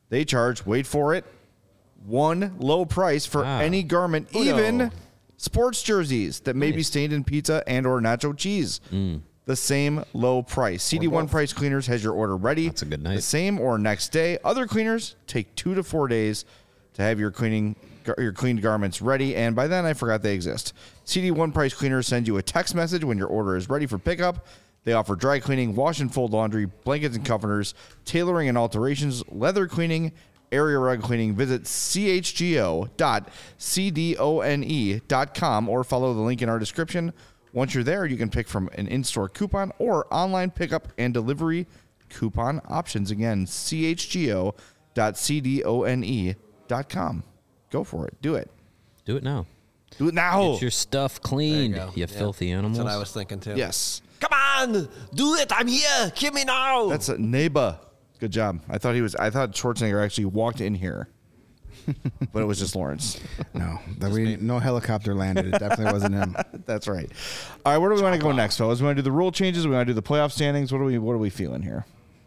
They charge, wait for it, one low price for Wow. any garment, Uno. even sports jerseys that may be stained in pizza and or nacho cheese. The same low price. C D one Price Cleaners has your order ready. That's a good night. The same or next day. Other cleaners take two to four days to have your cleaning your cleaned garments ready, and by then I forgot they exist. C D one Price Cleaners send you a text message when your order is ready for pickup. They offer dry cleaning, wash and fold laundry, blankets and comforters, tailoring and alterations, leather cleaning, area rug cleaning. Visit c h g o dot c d o n e dot com or follow the link in our description. Once you're there, you can pick from an in-store coupon or online pickup and delivery coupon options. Again, c h g o dot c d o n e dot com. Go for it. Do it. Do it now. Do it now. Get your stuff cleaned, There you you, go. filthy That's animals. what I was thinking too. Yes. Come on, do it. I'm here. Kill me now. That's a neighbor. Good job. I thought he was. I thought Schwarzenegger actually walked in here, but it was just Lawrence. No, that we no helicopter landed. It definitely wasn't him. That's right. All right, where do we want to go next, fellas? We want to do the rule changes. We want to do the playoff standings. What are we? What are we feeling here?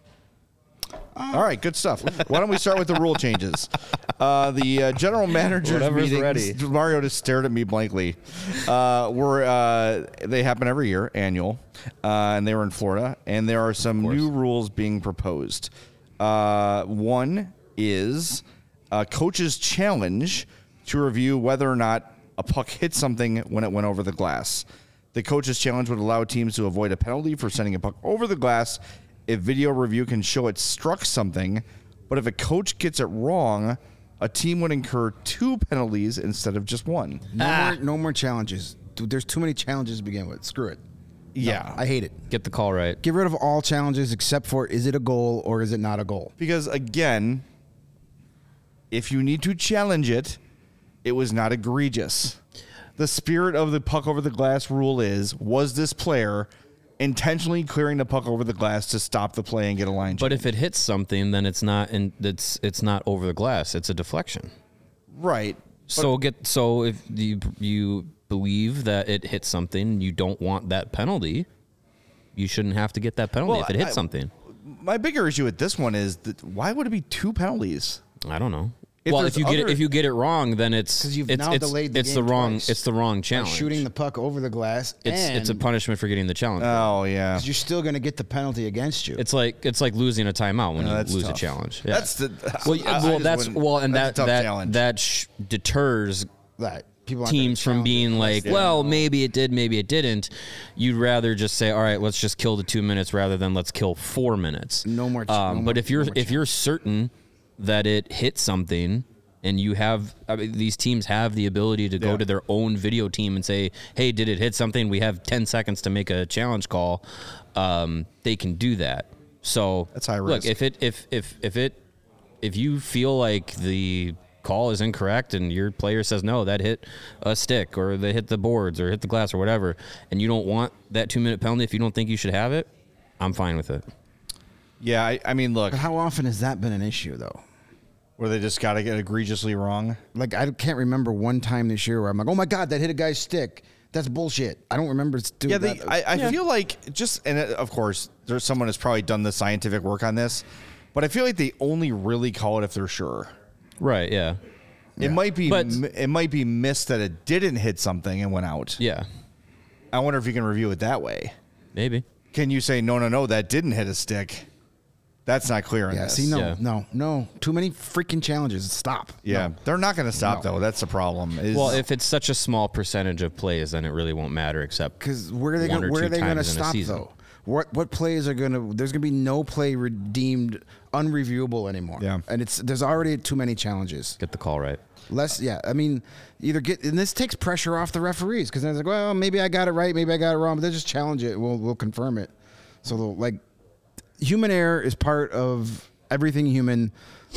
All right, good stuff. Why don't we start with the rule changes? Uh, the uh, general manager's Whatever's meetings. ready. Mario just stared at me blankly. Uh, were uh, they happen every year, annual, uh, and they were in Florida. And there are some new rules being proposed. Uh, one is a coach's challenge to review whether or not a puck hit something when it went over the glass. The coach's challenge would allow teams to avoid a penalty for sending a puck over the glass if video review can show it struck something, but if a coach gets it wrong, a team would incur two penalties instead of just one. No more, no more challenges. Dude, there's too many challenges to begin with. Screw it. Yeah. I hate it. Get the call right. Get rid of all challenges except for is it a goal or is it not a goal? Because, again, if you need to challenge it, it was not egregious. The spirit of the puck over the glass rule is, was this player intentionally clearing the puck over the glass to stop the play and get a line But change? if it hits something, then it's not in, it's it's not over the glass. It's a deflection. Right. So get so if you you believe that it hit something, you don't want that penalty. You shouldn't have to get that penalty Well, if it hits I- something. My bigger issue with this one is that why would it be two penalties? I don't know. If well, there's if you get it, other- if you get it wrong, then it's 'Cause you've it's now it's, delayed the it's game the wrong twice. it's the wrong By challenge. shooting the puck over the glass, it's and it's a punishment for getting the challenge. Oh, yeah. 'cause you're still going to get the penalty against you. It's like it's like losing a timeout when No, you that's lose tough. a challenge. Yeah. That's the well, I- I well just that's wouldn't- well, and that's that a tough that challenge. that sh- deters that people aren't teams gonna from challenge it being unless like, they- well, maybe it did, maybe it didn't. You'd rather just say, all right, let's just kill the two minutes rather than let's kill four minutes. No more ch- Um, no but more- if you're no more if you're certain that it hit something, and you have I mean, these teams have the ability to go Yeah. to their own video team and say, hey, did it hit something? We have ten seconds to make a challenge call. Um, they can do that. So That's high look, risk. if it if if if it if you feel like the call is incorrect and your player says no, that hit a stick or they hit the boards or hit the glass or whatever, and you don't want that two minute penalty, if you don't think you should have it, I'm fine with it. Yeah, I, I mean, look, But how often has that been an issue, though? where they just got to get egregiously wrong. Like, I can't remember one time this year where I'm like, oh my God, that hit a guy's stick. That's bullshit. I don't remember doing Yeah, they, that. I, I feel like just, and it, of course, there's someone has probably done the scientific work on this, but I feel like they only really call it if they're sure. Right, yeah. It might be, But- m- it might be missed that it didn't hit something and went out. Yeah. I wonder if you can review it that way. Maybe. Can you say no, no, no, that didn't hit a stick? That's not clear in yeah, this. see, no, Yeah. no, no. Too many freaking challenges. Stop. Yeah, No. they're not going to stop No. though. That's the problem. Is- Well, if it's such a small percentage of plays, then it really won't matter except Because where are they one gonna, or where two are they going to times in a stop season. though? What what plays are going to? There's going to be no play redeemed unreviewable anymore. Yeah. and it's there's already too many challenges. Get the call right. Less, yeah. I mean, either get and this takes pressure off the referees because they're like, well, maybe I got it right, maybe I got it wrong, but they just challenge it. We'll we'll confirm it. So they'll, like, human error is part of everything human.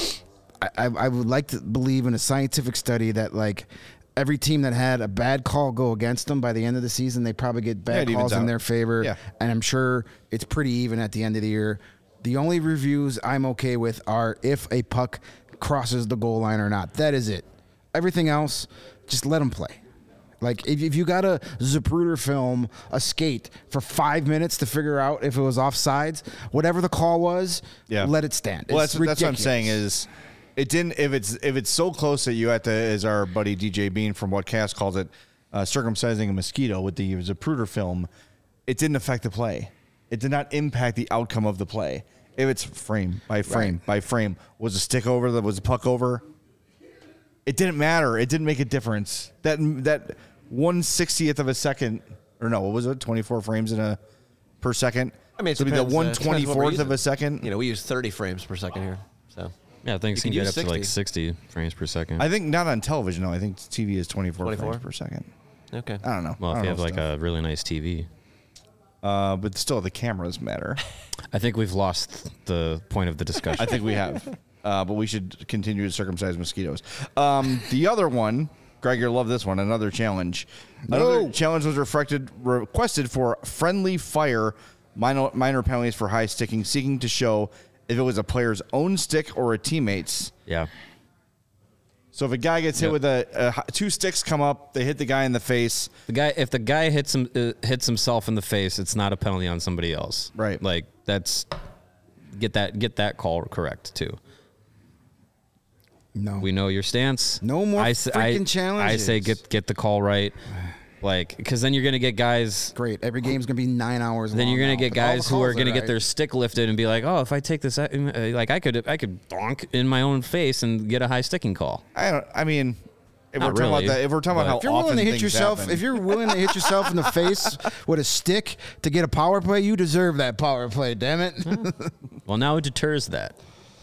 I, I I would like to believe in a scientific study that like every team that had a bad call go against them by the end of the season, they probably get Yeah, bad it evens calls in out. their favor. Yeah. And I'm sure it's pretty even at the end of the year. The only reviews I'm okay with are if a puck crosses the goal line or not. That is it. Everything else, just let them play. Like, if, if you got a Zapruder film a skate for five minutes to figure out if it was offsides, whatever the call was, Yeah. let it stand. Well, It's that's, that's what I'm ridiculous. saying is It didn't. If it's if it's so close that you have to, as our buddy D J Bean from What Cast calls it, uh, circumcising a mosquito with the Zapruder film, it didn't affect the play. It did not impact the outcome of the play. If it's frame by frame right. by frame, was a stick over, that was a puck over, it didn't matter. It didn't make a difference. That that one sixtieth of a second, or no, what was it? twenty-four frames in a per second. I mean, it so depends, the one uh, twenty fourth of a second. You know, we use thirty frames per second here, so yeah, things can, can get up sixty. to like sixty frames per second. I think not on television. No, I think T V is twenty-four, twenty-four frames per second. Okay, I don't know. Well, if if you know have like stuff. a really nice T V. Uh, but still, the cameras matter. I think we've lost the point of the discussion. I think we have. Uh, but we should continue to circumcise mosquitoes. Um, the other one, Greg, you'll love this one. Another challenge. Another No. challenge was reflected, requested for friendly fire, minor, minor penalties for high sticking, seeking to show if it was a player's own stick or a teammate's. Yeah. So if a guy gets hit Yep. with a, a two sticks come up, they hit the guy in the face. The guy, if the guy hits him, uh, hits himself in the face, it's not a penalty on somebody else. Right. Like that's get that get that call correct too. No. We know your stance. No more I, s- I- freaking I challenges. say get get the call right, like because then you're gonna get guys. Great. Every game's gonna be nine hours long. Then you're gonna now. get But all the guys who are calls gonna get right. their stick lifted and be like, oh, if I take this, uh, like I could I could bonk in my own face and get a high sticking call. I don't. I mean, if Not we're talking really, about that, if we're talking but- about how If you're often willing to hit things yourself, happen, if you're willing to hit yourself in the face with a stick to get a power play, you deserve that power play. Damn it, because Well, now it deters that.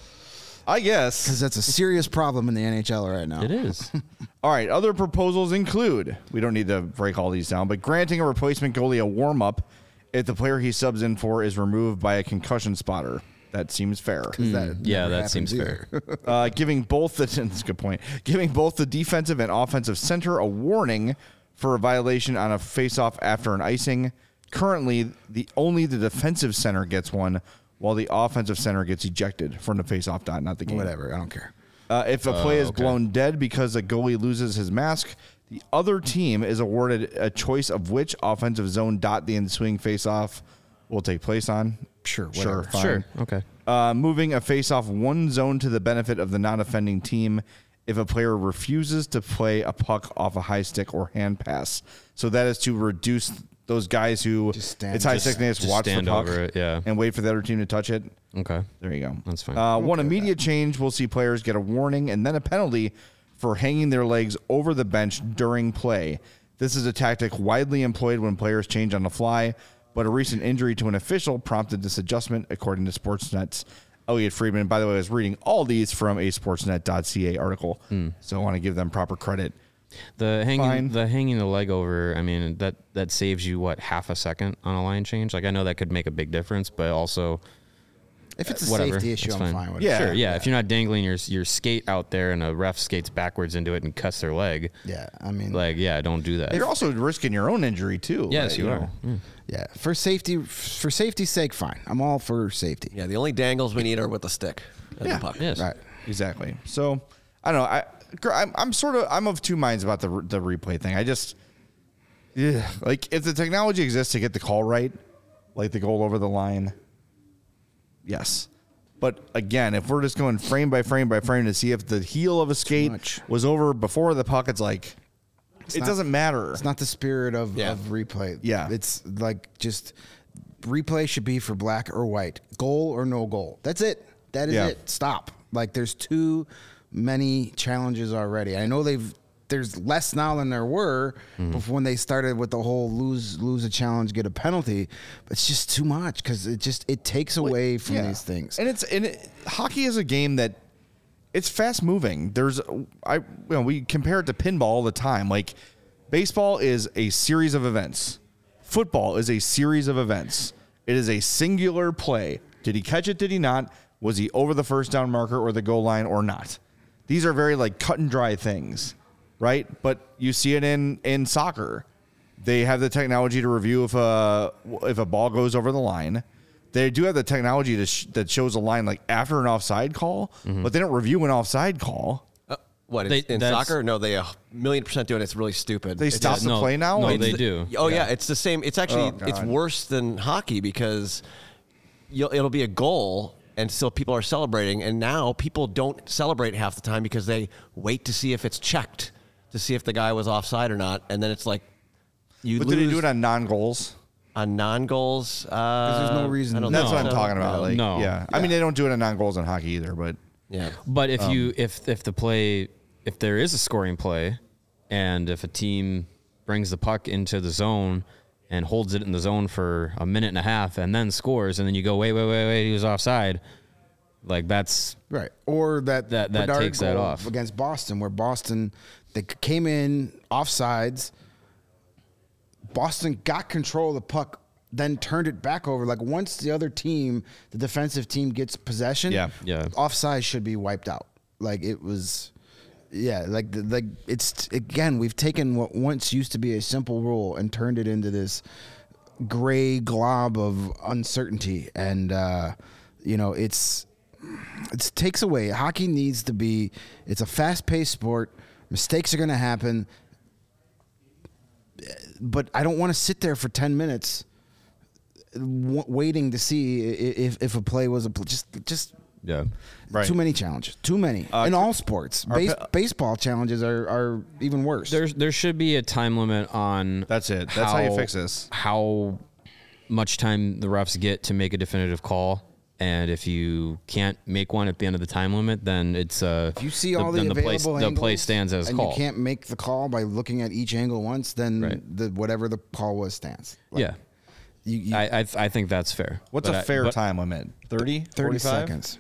I guess. that's a serious problem in the N H L right now. It is. All right, other proposals include, we don't need to break all these down, but granting a replacement goalie a warm-up if the player he subs in for is removed by a concussion spotter. That seems fair. That yeah, never that seems happens fair. either. Uh, giving both the that's a good point. Giving both the defensive and offensive center a warning for a violation on a face-off after an icing. Currently, the only the defensive center gets one, while the offensive center gets ejected from the face-off dot, not the game. Whatever, I don't care. Uh, if a play is okay. blown dead because a goalie loses his mask, the other team is awarded a choice of which offensive zone dot the ensuing face-off will take place on. Sure, Sure, whatever. fine. Sure. Okay. Uh, moving a face-off one zone to the benefit of the non-offending team if a player refuses to play a puck off a high stick or hand pass. So that is to reduce those guys who Just stand- it's high just- stick, they just just watch the stand puck over it, yeah. and wait for the other team to touch it. Okay. There you go. That's fine. Uh, one immediate change, we'll see players get a warning and then a penalty for hanging their legs over the bench during play. This is a tactic widely employed when players change on the fly, but a recent injury to an official prompted this adjustment, according to Sportsnet's Elliot Friedman. By the way, I was reading all these from a sportsnet dot c a article, so I want to give them proper credit. The hanging Fine. the hanging the leg over, I mean, that that saves you what, half a second on a line change? Like I know that could make a big difference, but also If it's a whatever. safety issue, it's I'm fine. fine with Yeah. it. Sure, yeah. If you're not dangling your your skate out there and a ref skates backwards into it and cuts their leg, Yeah, I mean, like yeah, don't do that. You're also risking your own injury too. yes, right? you know. are. Yeah. yeah, for safety, for safety's sake, fine. I'm all for safety. yeah, the only dangles we need are with the stick and Yeah. the puck. Yes. Right. Exactly. So I don't know. I I'm, I'm sort of I'm of two minds about the the replay thing. I just yeah, like if the technology exists to get the call right, like the goal over the line, yes. But again, if we're just going frame by frame by frame to see if the heel of a skate much. was over before the puck, it's like it not- doesn't matter. It's not the spirit of, Yeah. of replay. Yeah. It's like just replay should be for black or white, goal or no goal. That's it. That is Yeah. it. Stop. Like there's too many challenges already. I know they've there's less now than there were Mm-hmm. before when they started with the whole lose lose a challenge, get a penalty. But it's just too much because it just it takes away from Yeah. these things. And it's and it, hockey is a game that it's fast moving. There's I you know we compare it to pinball all the time. Like baseball is a series of events. Football is a series of events. It is a singular play. Did he catch it? Did he not? Was he over the first down marker or the goal line or not? These are very like cut and dry things, right? But you see it in in soccer. They have the technology to review if a if a ball goes over the line. They do have the technology to sh- that shows a line like after an offside call, but they don't review an offside call. Uh, what They- in that's- soccer? No, they a million percent do it. It's really stupid. They It's stop just- the no, play now. no, Like, they the- do. Oh yeah. it's the same. It's actually Oh, it's God. worse than hockey because you'll, it'll be a goal and still people are celebrating. And now people don't celebrate half the time because they wait to see if it's checked, to see if the guy was offside or not. And then it's like you But lose. did they do it on non-goals? On non-goals? Uh, there's no reason. I don't That's think what I'm so. talking about. Like, No. yeah. I mean, they don't do it on non-goals in hockey either, but Yeah. But if Um, you if if the play if there is a scoring play, and if a team brings the puck into the zone and holds it in the zone for a minute and a half and then scores, and then you go wait wait wait wait he was offside, like that's Right. Or that That- that Bedard takes that goal off. against Boston, where Boston they came in offsides. Boston got control of the puck, then turned it back over. Like once the other team, the defensive team, gets possession, Yeah. Yeah. offside should be wiped out. Like it was, yeah. Like the, like it's again, we've taken what once used to be a simple rule and turned it into this gray glob of uncertainty, and uh, you know it's it takes away. Hockey needs to be. It's a fast-paced sport. Mistakes are going to happen, but I don't want to sit there for ten minutes w- waiting to see i- if if a play was a pl- just just yeah. Right. too many challenges. Too many Uh, in all sports. our Base, pa- baseball challenges are, are even worse. There's there should be a time limit on. That's it. That's how you fix this. How much time the refs get to make a definitive call, and if you can't make one at the end of the time limit, then it's uh. if you see all the, then the play available the play angles stands as and called. you can't make the call by looking at each angle once, then Right. the whatever the call was stands. Like, yeah, you, you, I I, I think that's fair. What's But a I- fair but time limit? thirty? thirty forty-five? seconds.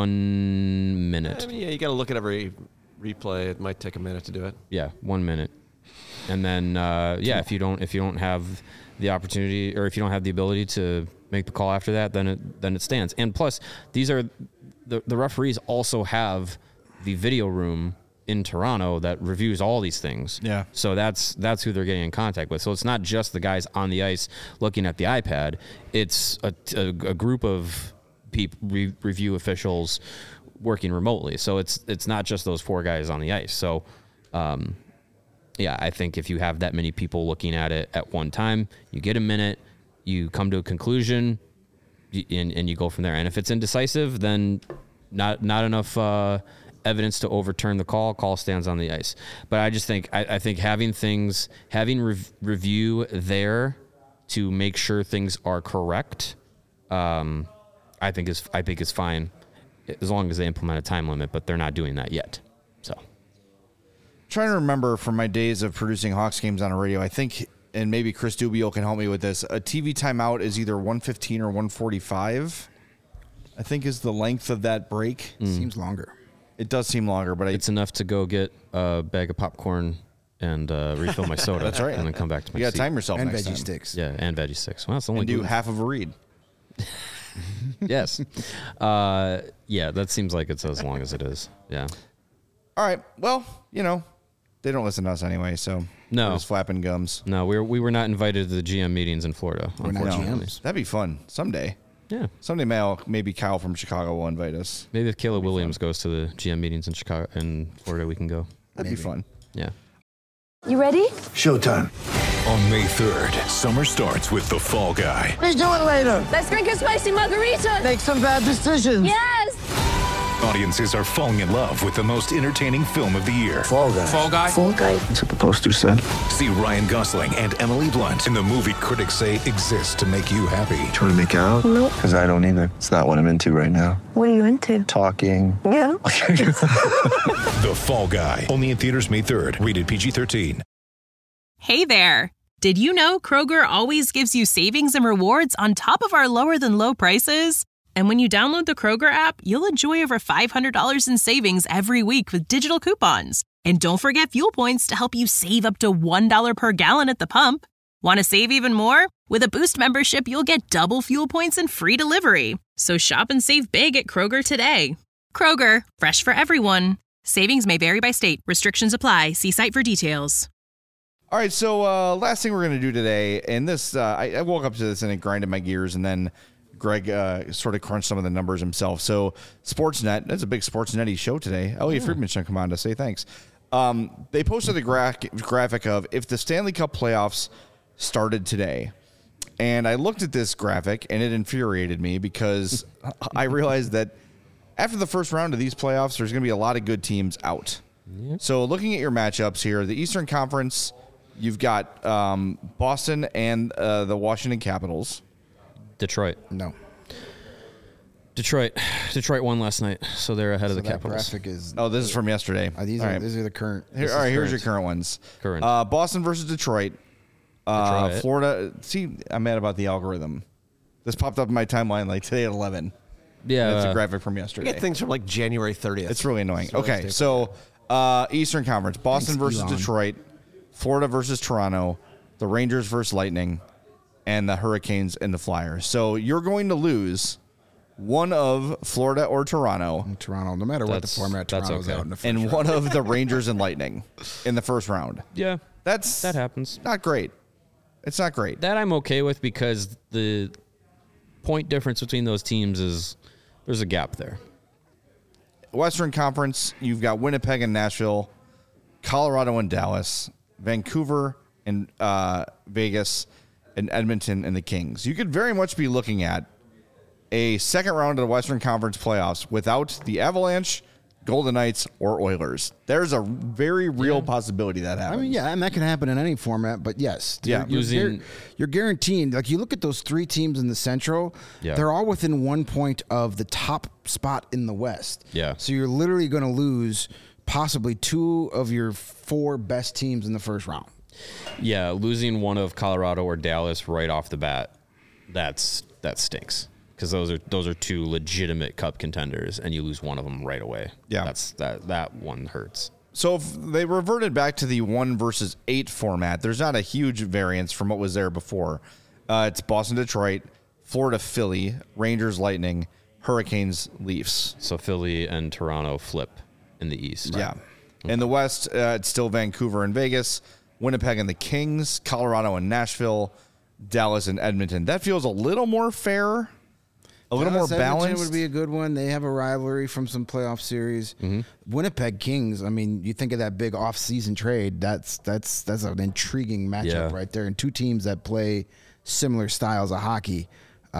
One minute. I mean, yeah, you got to look at every replay. It might take a minute to do it. Yeah, one minute, and then uh, yeah, if you don't if you don't have the opportunity or if you don't have the ability to make the call after that, then it then it stands. And plus, these are the the referees also have the video room in Toronto that reviews all these things. Yeah. So that's that's who they're getting in contact with. So it's not just the guys on the ice looking at the iPad. It's a, a, a group of people, re, review officials working remotely. So it's it's not just those four guys on the ice. So, um, yeah, I think if you have that many people looking at it at one time, you get a minute, you come to a conclusion, y- and, and you go from there. And if it's indecisive, then not not enough uh, evidence to overturn the call. Call stands on the ice. But I just think I, I think having things having rev- review there to make sure things are correct, um, I think is I think is fine as long as they implement a time limit. But they're not doing that yet. So. Trying to remember from my days of producing Hawks games on a radio, I think, and maybe Chris Dubio can help me with this, a T V timeout is either one fifteen or one forty-five, I think is the length of that break. Seems longer. It does seem longer, but I, It's enough to go get a bag of popcorn and uh, refill my soda. That's right. And then come back to my you got to seat. time yourself And next veggie time. sticks. Yeah, and veggie sticks. Well, it's only And do gluten- half of a read. yes. Uh, yeah, that seems like it's as long as it is. Yeah. All right. Well, you know, they don't listen to us anyway, so No. we're just flapping gums. No, we were we were not invited to the G M meetings in Florida. We're not unfortunately. G Ms. That'd be fun someday. Yeah. Someday, Mal, maybe Kyle from Chicago will invite us. Maybe if Caleb Williams goes to the G M meetings in Chicago in Florida, we can go. That'd be fun. Yeah. You ready? Showtime. On May third, summer starts with The Fall Guy. Let's do it later. Let's drink a spicy margarita. Make some bad decisions. Yes. Audiences are falling in love with the most entertaining film of the year. Fall guy. Fall Guy? Full guy. That's what the poster said. See Ryan Gosling and Emily Blunt in the movie critics say exists to make you happy. Trying to make it out? Nope. Because I don't either. It's not what I'm into right now. What are you into? Talking. Yeah. The Fall Guy. Only in theaters May third. Rated P G thirteen. Hey there. Did you know Kroger always gives you savings and rewards on top of our lower than low prices? And when you download the Kroger app, you'll enjoy over five hundred dollars in savings every week with digital coupons. And don't forget fuel points to help you save up to one dollar per gallon at the pump. Want to save even more? With a Boost membership, you'll get double fuel points and free delivery. So shop and save big at Kroger today. Kroger, fresh for everyone. Savings may vary by state. Restrictions apply. See site for details. All right, so uh, last thing we're going to do today, and this, uh, I, I woke up to this and it grinded my gears, and then Greg uh, sort of crunched some of the numbers himself. So Sportsnet, that's a big Sportsnet-y show today. Elliot Friedman should come on to say thanks. Um, they posted a gra- graphic of if the Stanley Cup playoffs started today, And I looked at this graphic, and it infuriated me because I realized that after the first round of these playoffs, there's going to be a lot of good teams out. Yep. So looking at your matchups here, the Eastern Conference, you've got um, Boston and uh, the Washington Capitals. Detroit. No. Detroit. Detroit won last night, so they're ahead So of the that Capitals. graphic is. Oh, this is from yesterday. Uh, these all are right. these are the current. Here, all right, here's your current ones. Current. Uh, Boston versus Detroit. Uh, Detroit. Florida. See, I'm mad about the algorithm. This popped up in my timeline like today at eleven. Yeah. That's uh, a graphic from I yesterday. get things from like January thirtieth. It's really annoying. It's really Okay, stupid. so uh, Eastern Conference: Boston Thanks, versus Elon. Detroit, Florida versus Toronto, the Rangers versus Lightning, and the Hurricanes and the Flyers. So you're going to lose one of Florida or Toronto, Toronto, no matter what the That's- format, that's Toronto's okay. out in the first and round. one of the Rangers and Lightning in the first round. Yeah. That's That happens. not great. It's not great. That I'm okay with because the point difference between those teams is there's a gap there. Western Conference, you've got Winnipeg and Nashville, Colorado and Dallas, Vancouver and uh, Vegas, and Edmonton and the Kings. You could very much be looking at a second round of the Western Conference playoffs without the Avalanche, Golden Knights, or Oilers. There's a very real possibility that I happens. mean, yeah, and that can happen in any format, but yes, Yeah. you're, you're, Losing- guar- you're guaranteed. Like you look at those three teams in the Central, Yeah. they're all within one point of the top spot in the West. Yeah. So you're literally going to lose possibly two of your four best teams in the first round. Yeah, losing one of Colorado or Dallas right off the bat, that's that stinks because those are those are two legitimate cup contenders, and you lose one of them right away. Yeah. that's that that one hurts. So if they reverted back to the one versus eight format, there's not a huge variance from what was there before. Uh, it's Boston, Detroit, Florida, Philly, Rangers, Lightning, Hurricanes, Leafs. So Philly and Toronto flip in the East. Yeah. In the West, uh, it's still Vancouver and Vegas, Winnipeg and the Kings, Colorado and Nashville, Dallas and Edmonton. That feels a little more fair, a little Dallas, more Edmonton balanced. would be a good one. They have a rivalry from some playoff series. Mm-hmm. Winnipeg Kings. I mean, you think of that big off-season trade. That's that's that's an intriguing matchup Yeah. right there, and two teams that play similar styles of hockey.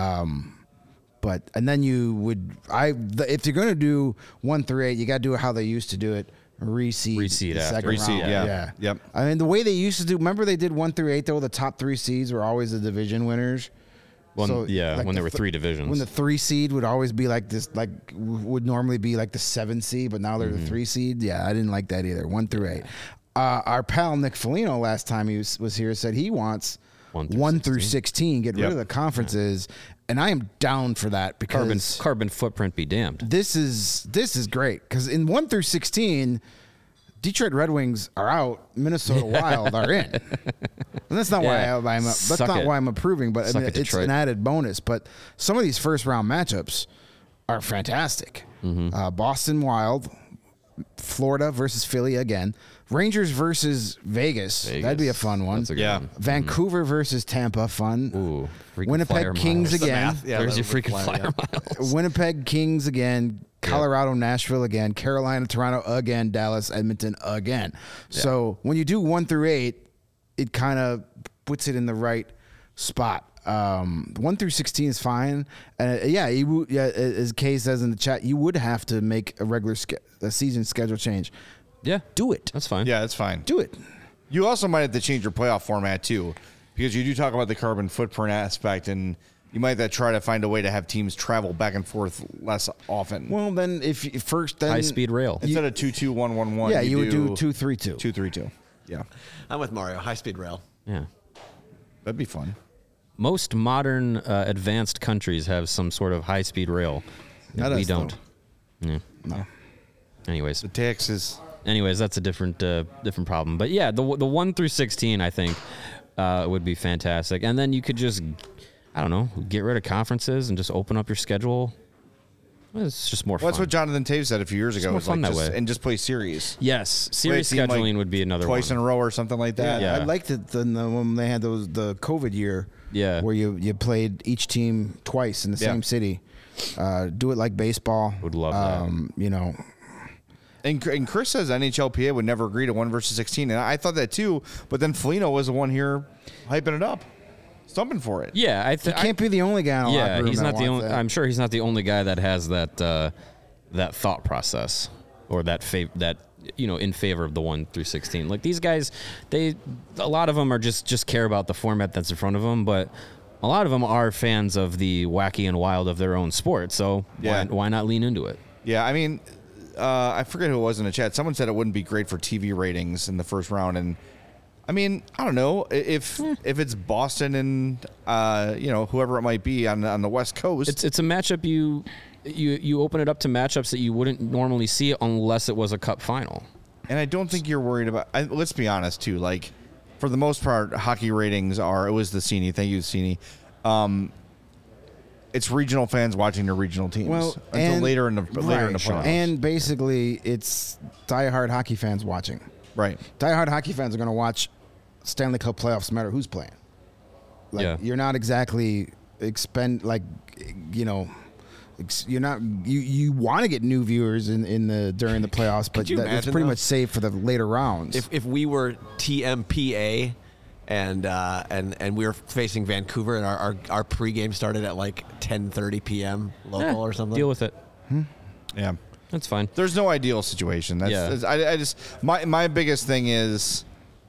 Um, but and then you would I the, if you're going to do one through eight, you got to do it how they used to do it. Reseed, Reseed the after. second Reseed, round. yeah. yeah, Yep. I mean, the way they used to do. Remember, they did one through eight. Though the top three seeds were always the division winners. Well, So, yeah, like when the there were th- three divisions. When the three seed would always be like this, like w- would normally be like the seven seed, but now they're Mm-hmm. the three seed. Yeah, I didn't like that either. One through eight. Uh, our pal Nick Foligno last time he was, was here said he wants One one through through, sixteen. Get Yep. rid of the conferences, and I am down for that because carbon carbon footprint be damned. this is this is great because in one through sixteen. Detroit Red Wings are out. Minnesota Wild are in. And that's not Yeah. why I, I'm. That's Suck not it. why I'm approving. But I Suck mean, it, it's Detroit. an added bonus. But some of these first round matchups are fantastic. Mm-hmm. Uh, Boston Wild, Florida versus Philly again. Rangers versus Vegas. Vegas. That'd be a fun one. That's a good Yeah. one. Vancouver versus Tampa. Fun. Ooh, freaking Winnipeg flyer Kings miles. again. math. Yeah, There's that your would freaking fly, flyer yeah. miles. Winnipeg Kings again, Colorado, Nashville again, Carolina, Toronto again, Dallas, Edmonton again. So when you do one through eight, it kind of puts it in the right spot. Um, one through sixteen is fine, and uh, yeah, you, would- yeah, as Kay says in the chat, you would have to make a regular ske- a season schedule change. Yeah, Do it. that's fine. Yeah, that's fine. Do it. You also might have to change your playoff format too, because you do talk about the carbon footprint aspect, and you might have to try to find a way to have teams travel back and forth less often. Well, then if you, first then High speed rail. Instead of two two one one one, yeah, you, would do two three two. two three two. Yeah, I'm with Mario. High speed rail. Yeah. that'd be fun. Most modern uh, advanced countries have some sort of high speed rail. Not we us, don't. Yeah. No. Anyways, The Texas. anyways, that's a different uh, different problem. But yeah, the the one through sixteen, I think, uh, would be fantastic. And then you could just, I don't know, get rid of conferences and just open up your schedule. It's just more Well, fun. that's what Jonathan Taves said a few years ago. more was fun like that just, way. and just play series. Yes, Play a series team, like, scheduling would be another twice one. in a row or something like that. Yeah, Yeah. I liked it the, the, when they had those the COVID year. Yeah. where you you played each team twice in the Yeah. same city. Uh, do it like baseball. Would love that. um, You know, And, and Chris says N H L P A would never agree to one versus sixteen, and I thought that too. But then Foligno was the one here hyping it up. stumping for it. Yeah, I He think can't be the only guy in a locker Yeah, room he's that not the wants only. that. I'm sure he's not the only guy that has that uh, that thought process or that fav- that you know in favor of the one through sixteen. Like these guys, they a lot of them are just just care about the format that's in front of them, but a lot of them are fans of the wacky and wild of their own sport. So Yeah. why, why not lean into it? Yeah, I mean, uh, I forget who it was in the chat. Someone said it wouldn't be great for T V ratings in the first round, and I mean, I don't know if if it's Boston and uh, you know whoever it might be on on the West Coast. It's it's a matchup you you you open it up to matchups that you wouldn't normally see unless it was a cup final. And I don't think you're worried about. I, let's be honest too. Like for the most part, hockey ratings are. It was the Cini. Thank you, Cini. Um, it's regional fans watching their regional teams Well, until and- later in the later in the Right. playoffs. And basically, it's diehard hockey fans watching. Right. Diehard hockey fans are going to watch Stanley Cup playoffs no matter who's playing. Like, Yeah. you're not exactly expend like, you know, ex- you're not you you want to get new viewers in, in the during the playoffs, but you that, it's imagine, pretty though? much safe for the later rounds. If if we were T M P A and uh, and and we were facing Vancouver and our our, our pregame started at like ten thirty p.m. local Eh, or something. Deal with it. Yeah. That's fine. There's no ideal situation. That's, Yeah. that's- I, I just my my biggest thing is,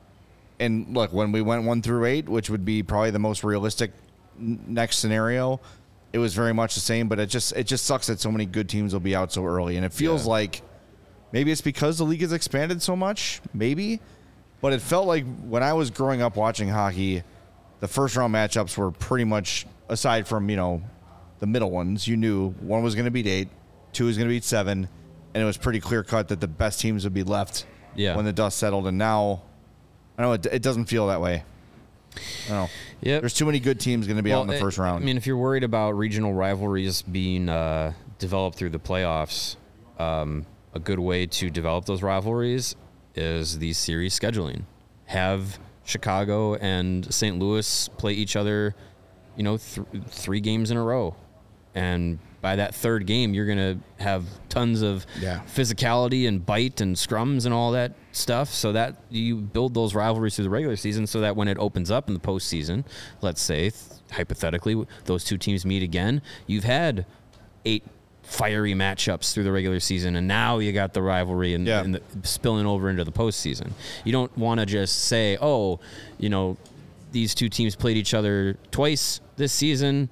and look, when we went one through eight, which would be probably the most realistic n- next scenario, it was very much the same. But it just it just sucks that so many good teams will be out so early, and it feels Yeah. like maybe it's because the league has expanded so much, maybe. But it felt like when I was growing up watching hockey, the first round matchups were pretty much, aside from you know the middle ones, you knew one was going to beat eight. Two is going to beat seven, and it was pretty clear cut that the best teams would be left Yeah. when the dust settled. And now, I know it, it doesn't feel that way. I don't know. Yep. There's too many good teams going to be out in the it- first round. I mean, if you're worried about regional rivalries being uh, developed through the playoffs, um, a good way to develop those rivalries is the series scheduling. Have Chicago and Saint Louis play each other, you know, th- three games in a row. And by that third game, you're going to have tons of Yeah. physicality and bite and scrums and all that stuff, so that you build those rivalries through the regular season so that when it opens up in the postseason, let's say, th- hypothetically, those two teams meet again, you've had eight fiery matchups through the regular season, and now you got the rivalry and, Yeah. and the, spilling over into the postseason. You don't want to just say, oh, you know, these two teams played each other twice this season,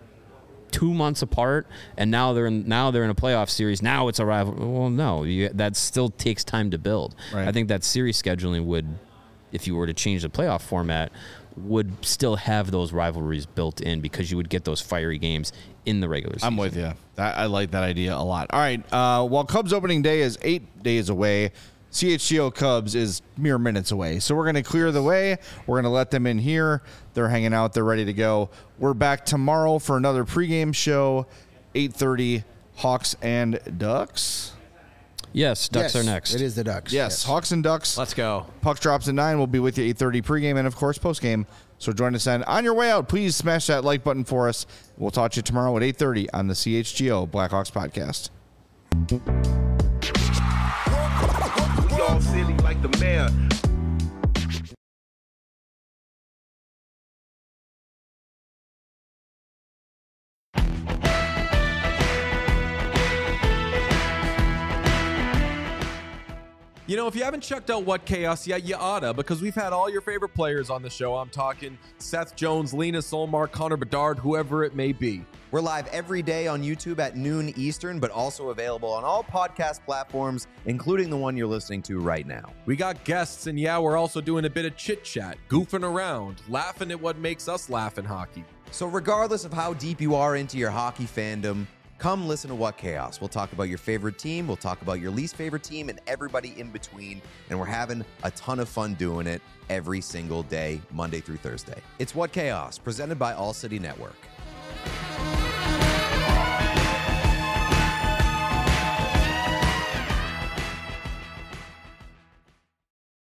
two months apart, and now they're in now they're in a playoff series. Now it's a rival. Well, no, you, that still takes time to build. Right. I think that series scheduling would, if you were to change the playoff format, would still have those rivalries built in because you would get those fiery games in the regular season. I'm with you. That, I like that idea a lot. All right. Uh, while Cubs opening day is eight days away, C H G O Cubs is mere minutes away. So we're going to clear the way. We're going to let them in here. They're hanging out. They're ready to go. We're back tomorrow for another pregame show, eight thirty, Hawks and Ducks. Yes, Ducks Yes, are next. It is the Ducks. Yes, Hawks and Ducks. Let's go. Puck drops at nine. We'll be with you eight thirty pregame and, of course, postgame. So join us then. On your way out, please smash that like button for us. We'll talk to you tomorrow at eight thirty on the C H G O Blackhawks podcast. We all silly like the mayor. You know, if you haven't checked out What Chaos yet, you oughta, because we've had all your favorite players on the show. I'm talking Seth Jones, Lena Solmar, Connor Bedard, whoever it may be. We're live every day on YouTube at noon Eastern, but also available on all podcast platforms, including the one you're listening to right now. We got guests, and yeah, we're also doing a bit of chit-chat, goofing around, laughing at what makes us laugh in hockey. So regardless of how deep you are into your hockey fandom, come listen to What Chaos. We'll talk about your favorite team, we'll talk about your least favorite team, and everybody in between, and we're having a ton of fun doing it every single day, Monday through Thursday. It's What Chaos, presented by All City Network.